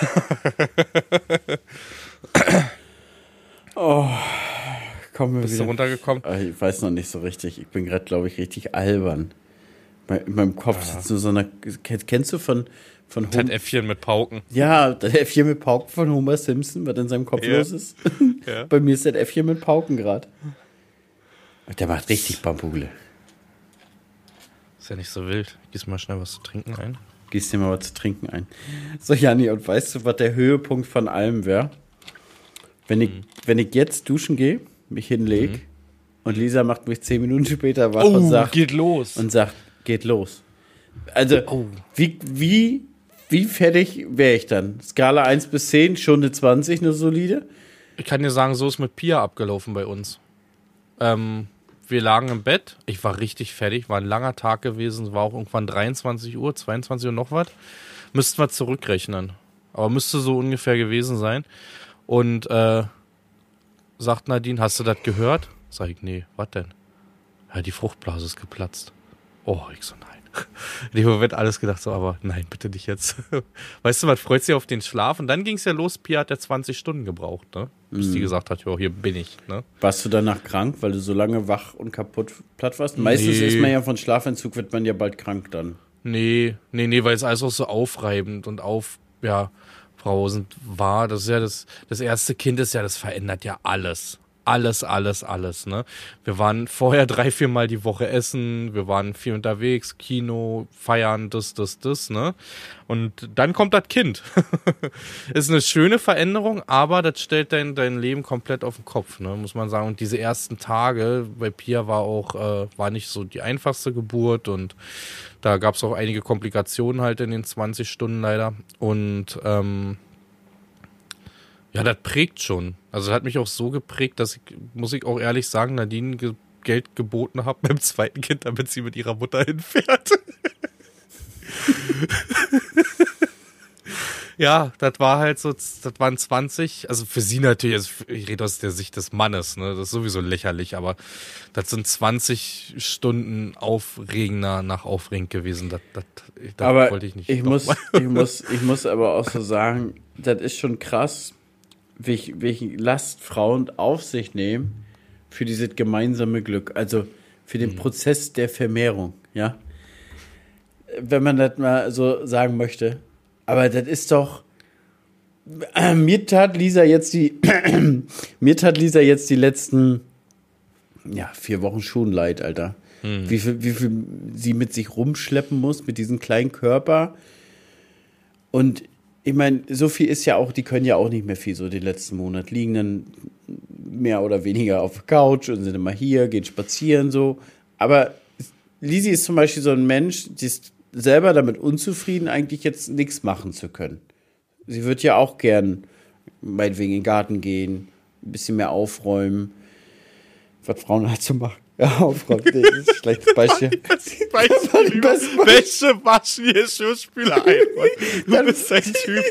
Bist du runtergekommen? Ich weiß noch nicht so richtig. Ich bin gerade, glaube ich, richtig albern. In meinem Kopf sitzt nur so eine. Kennst du von Ted Äffchen mit Pauken. Ja, das Äffchen mit Pauken von Homer Simpson, was in seinem Kopf los ist. Ja. Bei mir ist das Äffchen mit Pauken gerade. Der macht richtig Bambule. Ist ja nicht so wild. Gieß mal schnell was zu trinken ein. Gieß dir mal was zu trinken ein. So, Janni, und weißt du, was der Höhepunkt von allem wäre? Wenn ich jetzt duschen gehe, mich hinlege und Lisa macht mich 10 Minuten später wach und sagt, geht los. Und sagt, geht los. Also, wie fertig wäre ich dann? Skala 1 bis 10, Stunde 20, eine solide? Ich kann dir sagen, so ist mit Pia abgelaufen bei uns. Wir lagen im Bett, ich war richtig fertig, war ein langer Tag gewesen, war auch irgendwann 23 Uhr, 22 Uhr noch was. Müssten wir zurückrechnen. Aber müsste so ungefähr gewesen sein. Und sagt Nadine, hast du das gehört? Sag ich, nee, was denn? Ja, die Fruchtblase ist geplatzt. Oh, ich so, nein. In dem Moment alles gedacht so, aber nein, bitte nicht jetzt. Weißt du, man freut sich auf den Schlaf und dann ging es ja los, Pia hat ja 20 Stunden gebraucht, ne? Bis die gesagt hat, jo, hier bin ich, ne? Warst du danach krank, weil du so lange wach und platt warst? Meistens ist man ja von Schlafentzug, wird man ja bald krank dann. Nee, weil es alles auch so aufreibend und aufbrausend war. Das ist ja das erste Kind ist ja, das verändert ja alles. Alles, ne? Wir waren vorher 3-4 Mal die Woche essen, wir waren viel unterwegs, Kino, feiern, das, ne? Und dann kommt das Kind. Ist eine schöne Veränderung, aber das stellt dein Leben komplett auf den Kopf, ne? Muss man sagen. Und diese ersten Tage bei Pia war nicht so die einfachste Geburt und da gab es auch einige Komplikationen halt in den 20 Stunden leider. Und ja, das prägt schon. Also das hat mich auch so geprägt, dass muss ich auch ehrlich sagen, Nadine Geld geboten habe beim zweiten Kind, damit sie mit ihrer Mutter hinfährt. Ja, das war halt so, das waren 20, also für sie natürlich, also ich rede aus der Sicht des Mannes, ne, das ist sowieso lächerlich, aber das sind 20 Stunden aufregender nach aufregend gewesen, das wollte ich nicht. Ich muss aber auch so sagen, das ist schon krass, welche Last Frauen auf sich nehmen für dieses gemeinsame Glück, also für den Prozess der Vermehrung, ja. Wenn man das mal so sagen möchte. Aber das ist doch, mir tat Lisa jetzt die letzten 4 Wochen schon leid, Alter. Wie viel sie mit sich rumschleppen muss, mit diesem kleinen Körper. Und ich meine, so viel ist ja auch, die können ja auch nicht mehr viel so den letzten Monat. Liegen dann mehr oder weniger auf der Couch und sind immer hier, gehen spazieren so. Aber Lisi ist zum Beispiel so ein Mensch, die ist selber damit unzufrieden, eigentlich jetzt nichts machen zu können. Sie wird ja auch gern meinetwegen in den Garten gehen, ein bisschen mehr aufräumen, was Frauen halt so machen. Ja, aufräumen, nee, das ist ein schlechtes Beispiel. Wäsche waschen, hier Schuhspüler einräumen. Du bist ein Typ.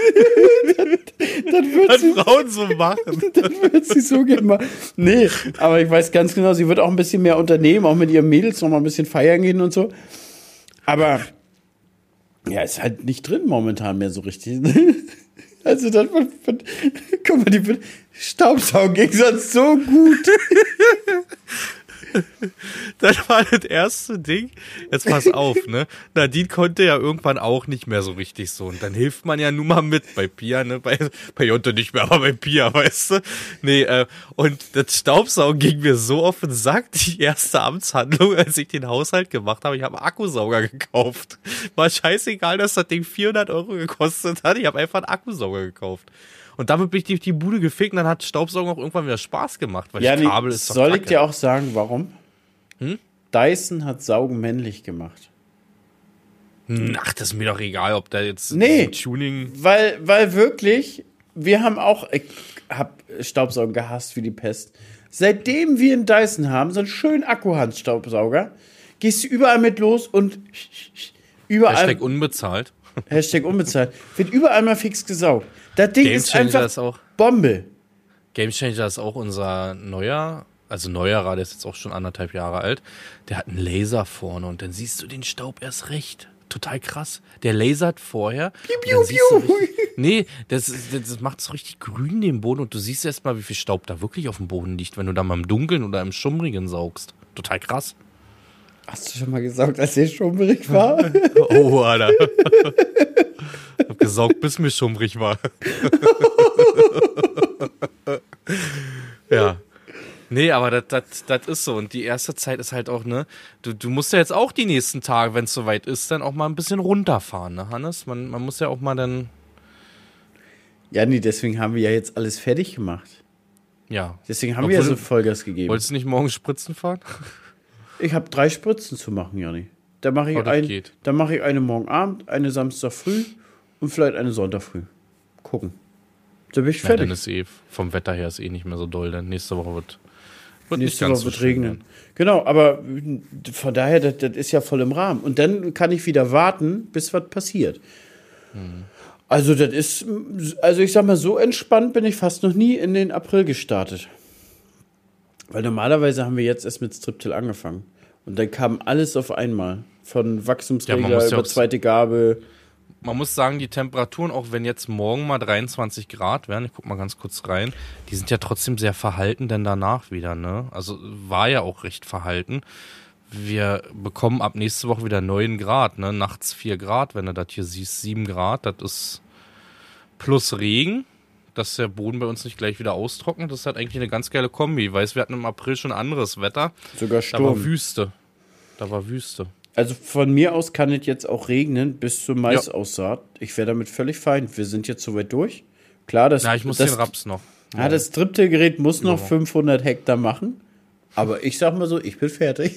Dann wird sie Frauen so machen. Dann wird sie so gehen machen. Nee, aber ich weiß ganz genau, sie wird auch ein bisschen mehr unternehmen, auch mit ihren Mädels noch mal ein bisschen feiern gehen und so. Aber ja, ist halt nicht drin momentan mehr so richtig. Also das guck mal, die Staubsaugen ging sonst so gut. Das war das erste Ding. Jetzt pass auf, ne? Nadine konnte ja irgendwann auch nicht mehr so richtig so. Und dann hilft man ja nun mal mit bei Pia, ne? Bei Jonte nicht mehr, aber bei Pia, weißt du? Nee, und das Staubsaugen ging mir so auf den Sack. Die erste Amtshandlung, als ich den Haushalt gemacht habe, ich habe einen Akkusauger gekauft. War scheißegal, dass das Ding 400 € gekostet hat. Ich habe einfach einen Akkusauger gekauft. Und damit bin ich die Bude gefickt und dann hat Staubsaugen auch irgendwann wieder Spaß gemacht. Weil ja, das Kabel ist doch soll kacke. Ich dir auch sagen, warum? Dyson hat Saugen männlich gemacht. Ach, das ist mir doch egal, ob da jetzt Tuning... Weil wirklich, wir haben auch, ich hab Staubsaugen gehasst wie die Pest. Seitdem wir einen Dyson haben, so einen schönen Akkuhandstaubsauger, gehst du überall mit los und überall. Hashtag unbezahlt. Hashtag unbezahlt. Wird überall mal fix gesaugt. Das Ding Game ist Changer einfach ist auch. Bombe. Game Changer ist auch unser neuerer der ist jetzt auch schon 1,5 Jahre alt. Der hat einen Laser vorne und dann siehst du den Staub erst recht. Total krass. Der lasert vorher. Piu, nee, das macht so richtig grün den Boden und du siehst erst mal, wie viel Staub da wirklich auf dem Boden liegt, wenn du da mal im Dunkeln oder im Schummrigen saugst. Total krass. Hast du schon mal gesaugt, als der schummrig war? Oh, Alter. Ich hab gesaugt, bis mir schummrig war. Ja. Nee, aber das ist so. Und die erste Zeit ist halt auch, ne, du musst ja jetzt auch die nächsten Tage, wenn es soweit ist, dann auch mal ein bisschen runterfahren, ne, Hannes? Man muss ja auch mal dann. Ja, nee, deswegen haben wir ja jetzt alles fertig gemacht. Ja. Deswegen haben wir ja so Vollgas gegeben. Wolltest du nicht morgen Spritzen fahren? Ich habe 3 Spritzen zu machen, Janni. Da mache ich, mach ich eine morgen Abend, eine Samstag früh und vielleicht eine Sonntag früh. Gucken. Da bin ich fertig. Dann ist vom Wetter her ist nicht mehr so doll, denn nächste Woche wird nächste Woche wird regnen. Genau, aber von daher, das ist ja voll im Rahmen. Und dann kann ich wieder warten, bis was passiert. Also ich sag mal, so entspannt bin ich fast noch nie in den April gestartet. Weil normalerweise haben wir jetzt erst mit Striptil angefangen. Und dann kam alles auf einmal. Von Wachstumsregler über zweite Gabe. Man muss sagen, die Temperaturen, auch wenn jetzt morgen mal 23 Grad werden, ich guck mal ganz kurz rein, die sind ja trotzdem sehr verhalten, denn danach wieder, ne? Also war ja auch recht verhalten. Wir bekommen ab nächste Woche wieder 9 Grad, ne? Nachts 4 Grad, wenn du das hier siehst, 7 Grad, das ist plus Regen, dass der Boden bei uns nicht gleich wieder austrocknet. Das ist halt eigentlich eine ganz geile Kombi, weil wir hatten im April schon anderes Wetter. Sogar Sturm. Da war Wüste. Also von mir aus kann es jetzt auch regnen bis zur Maisaussaat. Ich wäre damit völlig fein. Wir sind jetzt soweit durch. Klar, ich muss den Raps noch. Ja, das Striptil-Gerät muss noch 500 Hektar machen. Aber ich sag mal so, ich bin fertig.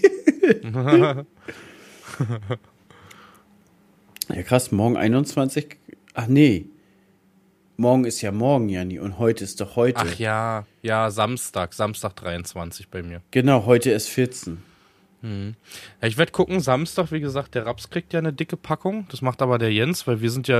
Ja krass, morgen 21. Ach nee. Morgen ist ja morgen, Janni. Und heute ist doch heute. Ach ja, Samstag 23 bei mir. Genau, heute ist 14. Ja, ich werde gucken, Samstag, wie gesagt, der Raps kriegt ja eine dicke Packung. Das macht aber der Jens, weil wir sind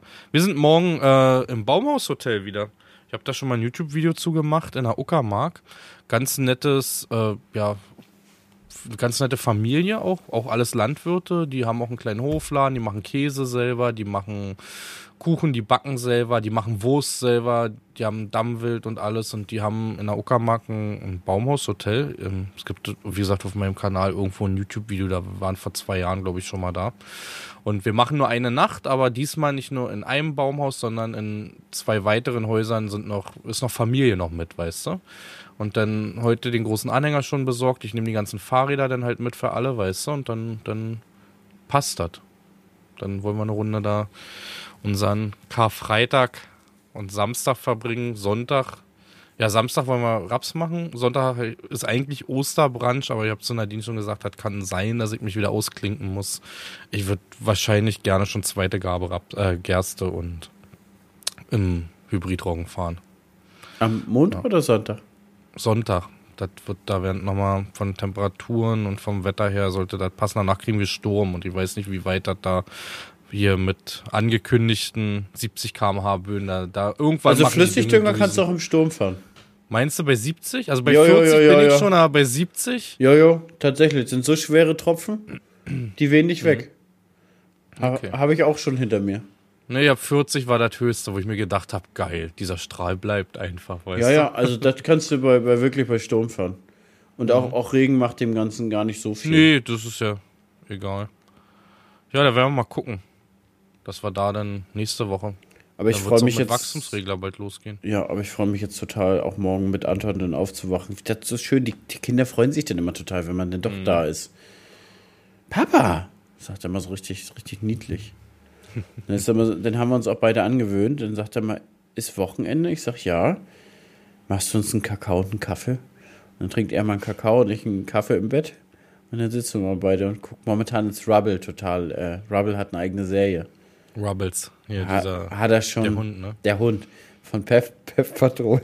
morgen im Baumhaushotel wieder. Ich habe da schon mal ein YouTube-Video zu gemacht in der Uckermark. Ganz nettes, ganz nette Familie auch alles Landwirte. Die haben auch einen kleinen Hofladen, die machen Käse selber, die machen Kuchen, die backen selber, die machen Wurst selber, die haben Dammwild und alles und die haben in der Uckermark ein Baumhaushotel. Es gibt, wie gesagt, auf meinem Kanal irgendwo ein YouTube-Video, da waren vor 2 Jahren, glaube ich, schon mal da. Und wir machen nur eine Nacht, aber diesmal nicht nur in einem Baumhaus, sondern in 2 weiteren Häusern ist noch Familie noch mit, weißt du? Und dann heute den großen Anhänger schon besorgt. Ich nehme die ganzen Fahrräder dann halt mit für alle, weißt du? Und dann passt das. Dann wollen wir eine Runde da unseren Karfreitag und Samstag verbringen. Sonntag wollen wir Raps machen. Sonntag ist eigentlich Osterbrunch, aber ich habe zu Nadine schon gesagt, das kann sein, dass ich mich wieder ausklinken muss. Ich würde wahrscheinlich gerne schon zweite Gabe Gerste und im Hybridroggen fahren. Am Montag oder Sonntag? Sonntag. Da werden nochmal von Temperaturen und vom Wetter her sollte das passen. Danach kriegen wir Sturm und ich weiß nicht, wie weit das da hier mit angekündigten 70 km/h Böen da irgendwann. Also Flüssigdünger kannst du auch im Sturm fahren. Meinst du bei 70? Also bei 40 bin ich schon, aber bei 70? Jojo, tatsächlich. Das sind so schwere Tropfen, die wehen nicht weg. Okay. Habe ich auch schon hinter mir. Ne, ab 40 war das höchste, wo ich mir gedacht habe, geil, dieser Strahl bleibt einfach, weißt du? Ja, also das kannst du wirklich bei Sturm fahren. Und auch Regen macht dem Ganzen gar nicht so viel. Nee, das ist ja egal. Ja, da werden wir mal gucken, dass wir da dann nächste Woche. Aber ich freue mich jetzt. Wachstumsregler bald losgehen. Ja, aber ich freue mich jetzt total, auch morgen mit Anton dann aufzuwachen. Das ist so schön, die Kinder freuen sich dann immer total, wenn man dann doch da ist. Papa, sagt er mal so richtig niedlich. Dann haben wir uns auch beide angewöhnt. Dann sagt er mal, ist Wochenende? Ich sag, ja. Machst du uns einen Kakao und einen Kaffee? Und dann trinkt er mal einen Kakao und ich einen Kaffee im Bett. Und dann sitzen wir mal beide und gucken. Momentan ist Rubble total. Rubble hat eine eigene Serie. Rubbles. Ja, hat er schon. Der Hund, ne? Der Hund. von Paw Patrol.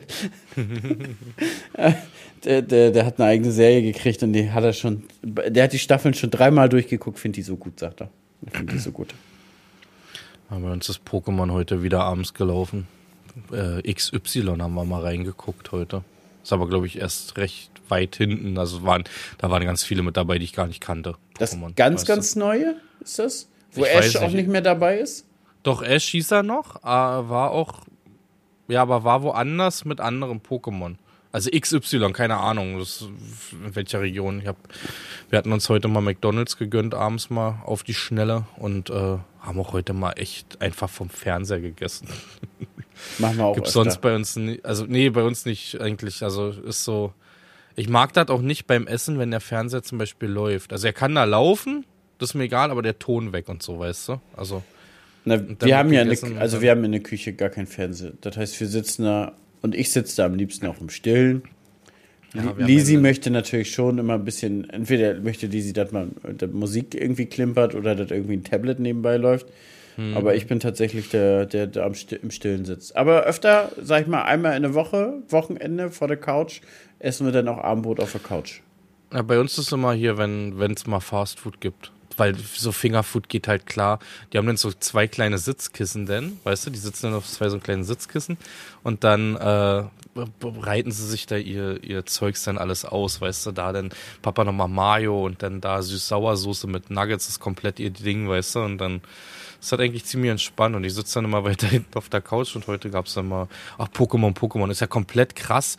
der hat eine eigene Serie gekriegt und der hat die Staffeln schon 3-mal durchgeguckt, finde die so gut, sagt er. Ich finde die so gut. Ja, bei uns ist Pokémon heute wieder abends gelaufen. XY haben wir mal reingeguckt heute. Ist aber, glaube ich, erst recht weit hinten. Also da waren ganz viele mit dabei, die ich gar nicht kannte. Das Pokémon, ganz Neue ist das? Wo Ich Ash weiß auch nicht mehr dabei ist? Doch, Ash hieß er noch, war auch, ja, aber war woanders mit anderen Pokémon. Also XY, keine Ahnung, in welcher Region. Wir hatten uns heute mal McDonald's gegönnt, abends mal auf die Schnelle und haben auch heute mal echt einfach vom Fernseher gegessen. Machen wir auch Gibt's öfter. sonst bei uns nicht, also nee, bei uns nicht eigentlich. Also ist so, ich mag das auch nicht beim Essen, wenn der Fernseher zum Beispiel läuft. Also er kann da laufen, das ist mir egal, aber der Ton weg und so, weißt du? Also Na, dann wir haben ja gegessen und wir haben in der Küche gar kein Fernseher. Das heißt, wir sitzen da und ich sitze da am liebsten auch im Stillen. Ja, wir Lisi haben möchte natürlich schon immer ein bisschen, entweder möchte Lisi, dass man die Musik irgendwie klimpert oder dass irgendwie ein Tablet nebenbei läuft. Aber ich bin tatsächlich der da im Stillen sitzt. Aber öfter, sag ich mal, einmal in der Woche, Wochenende vor der Couch, essen wir dann auch Abendbrot auf der Couch. Ja, bei uns ist es immer hier, wenn es mal Fastfood gibt. Weil so Fingerfood geht halt klar. Die haben dann so 2 kleine Sitzkissen denn, weißt du? Die sitzen dann auf 2 so kleinen Sitzkissen und dann bereiten sie sich da ihr Zeugs dann alles aus, weißt du? Da dann Papa nochmal Mayo und dann da Süß-Sauersoße mit Nuggets ist komplett ihr Ding, weißt du? Und dann ist das eigentlich ziemlich entspannt und ich sitze dann immer weiter hinten auf der Couch und heute gab es dann mal, Pokémon ist ja komplett krass.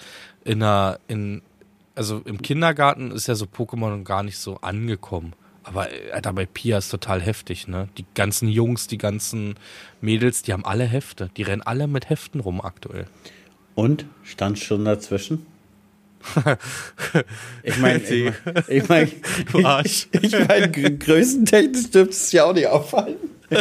Also im Kindergarten ist ja so Pokémon gar nicht so angekommen. Aber Alter, bei Pia ist total heftig, ne? Die ganzen Jungs, die ganzen Mädels, die haben alle Hefte. Die rennen alle mit Heften rum aktuell. Und? Stand schon dazwischen? Ich meine, Du Arsch. größentechnisch dürfte es ja auch nicht auffallen.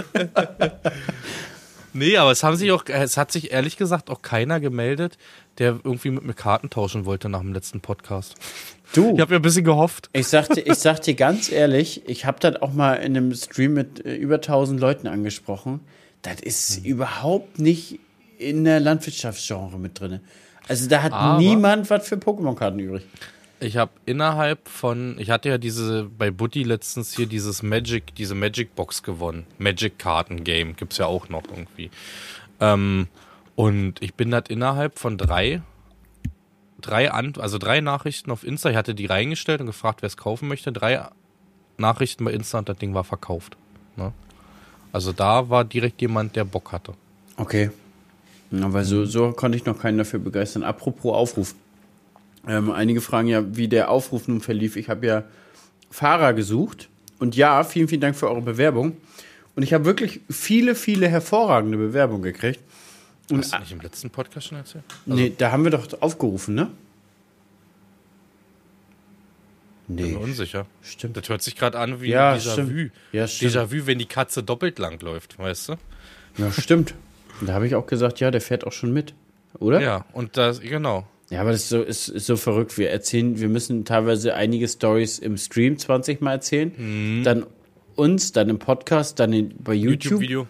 Nee, aber es hat sich ehrlich gesagt auch keiner gemeldet, der irgendwie mit mir Karten tauschen wollte nach dem letzten Podcast. Du, Ich habe mir ein bisschen gehofft. ich sag dir ganz ehrlich, ich habe das auch mal in einem Stream mit über 1000 Leuten angesprochen. Das ist überhaupt nicht in der Landwirtschaftsgenre mit drin. Also da hat niemand was für Pokémon-Karten übrig. Ich habe ich hatte ja bei Buddy letztens hier diese Magic Box gewonnen. Magic Karten Game gibt's ja auch noch irgendwie. Und ich bin das innerhalb von drei Nachrichten auf Insta, ich hatte die reingestellt und gefragt, wer es kaufen möchte. 3 Nachrichten bei Insta und das Ding war verkauft. Ne? Also da war direkt jemand, der Bock hatte. Okay. Aber so konnte ich noch keinen dafür begeistern. Apropos Aufruf. Einige fragen ja, wie der Aufruf nun verlief. Ich habe ja Fahrer gesucht. Und ja, vielen, vielen Dank für eure Bewerbung. Und ich habe wirklich viele, viele hervorragende Bewerbungen gekriegt. Und Hast du nicht im letzten Podcast schon erzählt? nee, da haben wir doch aufgerufen, ne? Bin Nee, mir unsicher. stimmt. Das hört sich gerade an wie Ja, Déjà-vu. stimmt. Ja, stimmt. Déjà-vu, wenn die Katze doppelt lang läuft, weißt du? Ja, stimmt. Und da habe ich auch gesagt, ja, der fährt auch schon mit. Oder? Ja, und das, genau. Ja, aber das ist so verrückt. Wir müssen teilweise einige Stories im Stream 20 Mal erzählen. Dann dann im Podcast, dann bei YouTube. YouTube-Video.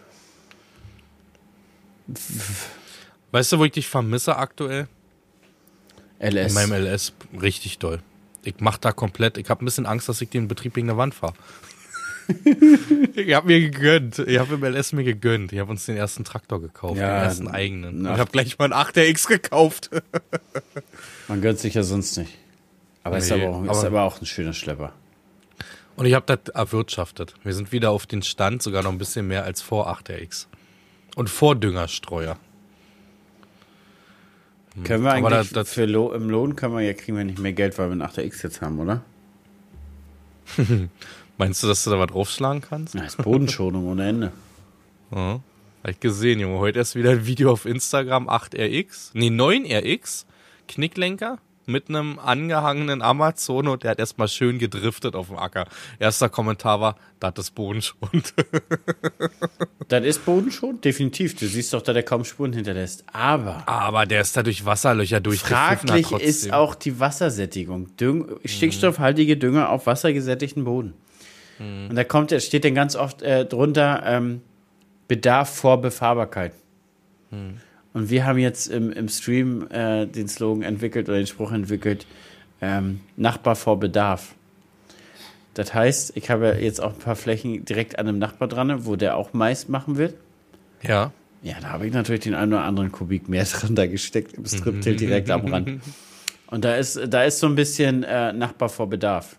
Weißt du, wo ich dich vermisse aktuell? LS. In meinem LS richtig doll. Ich mach da komplett, ich habe ein bisschen Angst, dass ich den Betrieb gegen eine Wand fahre. Ich habe mir gegönnt. Ich habe im LS mir gegönnt. Ich habe uns den ersten Traktor gekauft, Ja, den ersten eigenen. na. Ich habe gleich mal einen 8RX gekauft. Man gönnt sich ja sonst nicht. Aber ist Nee, aber auch ein schöner Schlepper. Und ich habe das erwirtschaftet. Wir sind wieder auf den Stand, sogar noch ein bisschen mehr als vor 8RX. Und vor Düngerstreuer. Können wir Aber eigentlich das- im Lohn kriegen wir nicht mehr Geld, weil wir einen 8RX jetzt haben, oder? Meinst du, dass du da was draufschlagen kannst? Na, ist Bodenschonung ohne Ende. Ja. Hab ich gesehen, Junge. Heute erst wieder ein Video auf Instagram, 9RX, Knicklenker mit einem angehangenen Amazon und der hat erstmal schön gedriftet auf dem Acker. Erster Kommentar war, das ist bodenschonend. Das ist Bodenschonung? Definitiv. Du siehst doch, dass er kaum Spuren hinterlässt. Aber Aber der ist da durch Wasserlöcher durchgepfiffen. fraglich ist auch die Wassersättigung. Stickstoffhaltige Dünger auf wassergesättigten Boden. Und da steht dann ganz oft drunter Bedarf vor Befahrbarkeit. Und wir haben jetzt im Stream den Slogan entwickelt oder den Spruch entwickelt, Nachbar vor Bedarf. Das heißt, ich habe jetzt auch ein paar Flächen direkt an einem Nachbar dran, wo der auch Mais machen wird. Ja. Ja, da habe ich natürlich den einen oder anderen Kubik mehr drin da gesteckt im Striptill direkt am Rand. Und da ist so ein bisschen Nachbar vor Bedarf.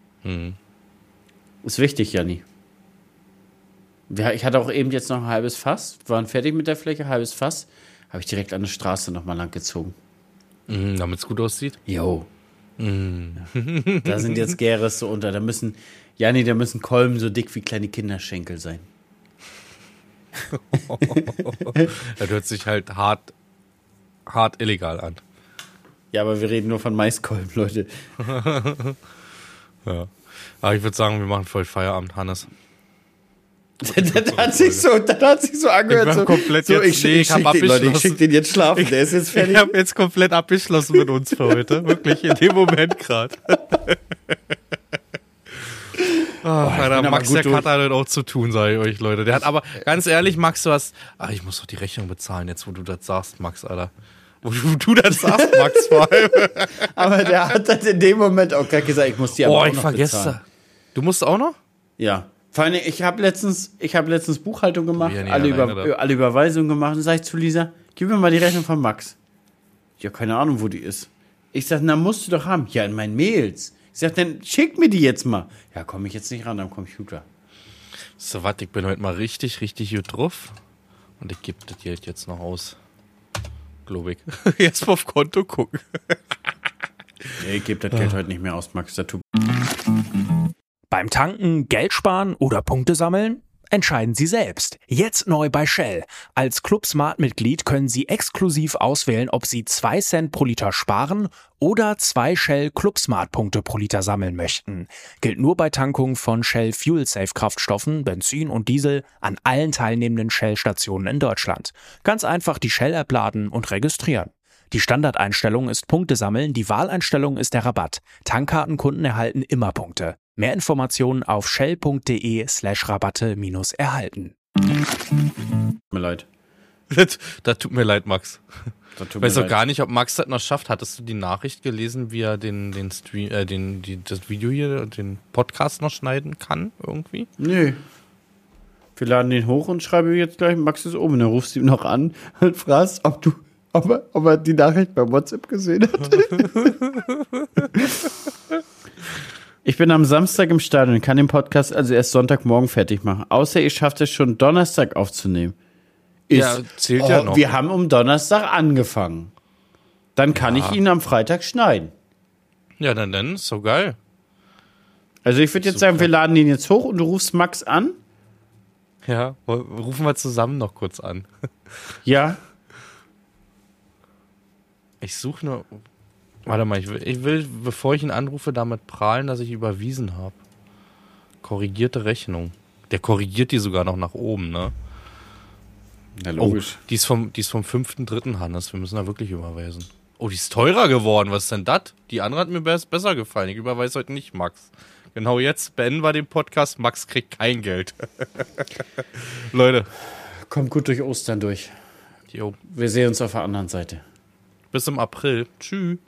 Ist wichtig, Janni. Ich hatte auch eben jetzt noch ein halbes Fass, waren fertig mit der Fläche, halbes Fass, habe ich direkt an der Straße nochmal lang gezogen. Damit es gut aussieht? Jo. Da sind jetzt Gäres so unter. Da müssen Kolben so dick wie kleine Kinderschenkel sein. Das hört sich halt hart illegal an. Ja, aber wir reden nur von Maiskolben, Leute. Ja. Aber ich würde sagen, wir machen für heute Feierabend, Hannes. Das hat sich so angehört. Ich schick den jetzt schlafen. Der ist jetzt fertig. Ich habe jetzt komplett abgeschlossen mit uns für heute. Wirklich, in dem Moment gerade. Max, der hat halt auch zu tun, sage ich euch, Leute. Der hat aber, ganz ehrlich, Max, ich muss doch die Rechnung bezahlen, jetzt wo du das sagst, Max, Alter. Wo du das sagst, Max, vor allem. Aber der hat das in dem Moment auch gerade gesagt, ich muss die aber auch noch bezahlen. Du musst auch noch? Ja. Vor allem, ich habe letztens Buchhaltung gemacht, alle Überweisungen gemacht. Und sage ich zu Lisa, gib mir mal die Rechnung von Max. Ja, keine Ahnung, wo die ist. Ich sage, na, musst du doch haben. Ja, in meinen Mails. Ich sage, dann schick mir die jetzt mal. Ja, komme ich jetzt nicht ran am Computer. So, warte, ich bin heute mal richtig, richtig gut drauf. Und ich gebe das Geld jetzt noch aus. Glaube ich. Jetzt mal auf Konto gucken. Nee, ich gebe das Geld heute nicht mehr aus, Max. Beim Tanken, Geld sparen oder Punkte sammeln? Entscheiden Sie selbst. Jetzt neu bei Shell. Als Club Smart-Mitglied können Sie exklusiv auswählen, ob Sie 2 Cent pro Liter sparen oder 2 Shell Club Smart-Punkte pro Liter sammeln möchten. Gilt nur bei Tankung von Shell Fuel Safe Kraftstoffen, Benzin und Diesel an allen teilnehmenden Shell-Stationen in Deutschland. Ganz einfach die Shell-App laden und registrieren. Die Standardeinstellung ist Punkte sammeln, die Wahleinstellung ist der Rabatt. Tankkartenkunden erhalten immer Punkte. Mehr Informationen auf shell.de/Rabatte-erhalten. Tut mir leid. Das tut mir leid, Max. Ich weiß auch gar nicht, ob Max das noch schafft. Hattest du die Nachricht gelesen, wie er den Stream, das Video hier, den Podcast noch schneiden kann irgendwie? Nö. Wir laden den hoch und schreiben jetzt gleich, Max ist oben. Dann rufst du ihm noch an und fragst, ob er die Nachricht bei WhatsApp gesehen hat. Ich bin am Samstag im Stadion und kann den Podcast also erst Sonntagmorgen fertig machen. Außer ihr schafft es schon Donnerstag aufzunehmen. Zählt ja noch. Wir haben um Donnerstag angefangen. Dann kann ich ihn am Freitag schneiden. Ja, dann ist so geil. Also ich würde jetzt sagen, wir laden ihn jetzt hoch und du rufst Max an. Ja, rufen wir zusammen noch kurz an. Ja. Ich suche nur... Warte mal, ich will, bevor ich ihn anrufe, damit prahlen, dass ich überwiesen habe. Korrigierte Rechnung. Der korrigiert die sogar noch nach oben, ne? Ja, logisch. Oh, die ist vom 5.3., Hannes. Wir müssen da wirklich überweisen. Oh, die ist teurer geworden. Was ist denn das? Die andere hat mir besser gefallen. Ich überweise heute nicht, Max. Genau jetzt beenden wir den Podcast. Max kriegt kein Geld. Leute. Kommt gut durch Ostern durch. Jo. Wir sehen uns auf der anderen Seite. Bis im April. Tschüss.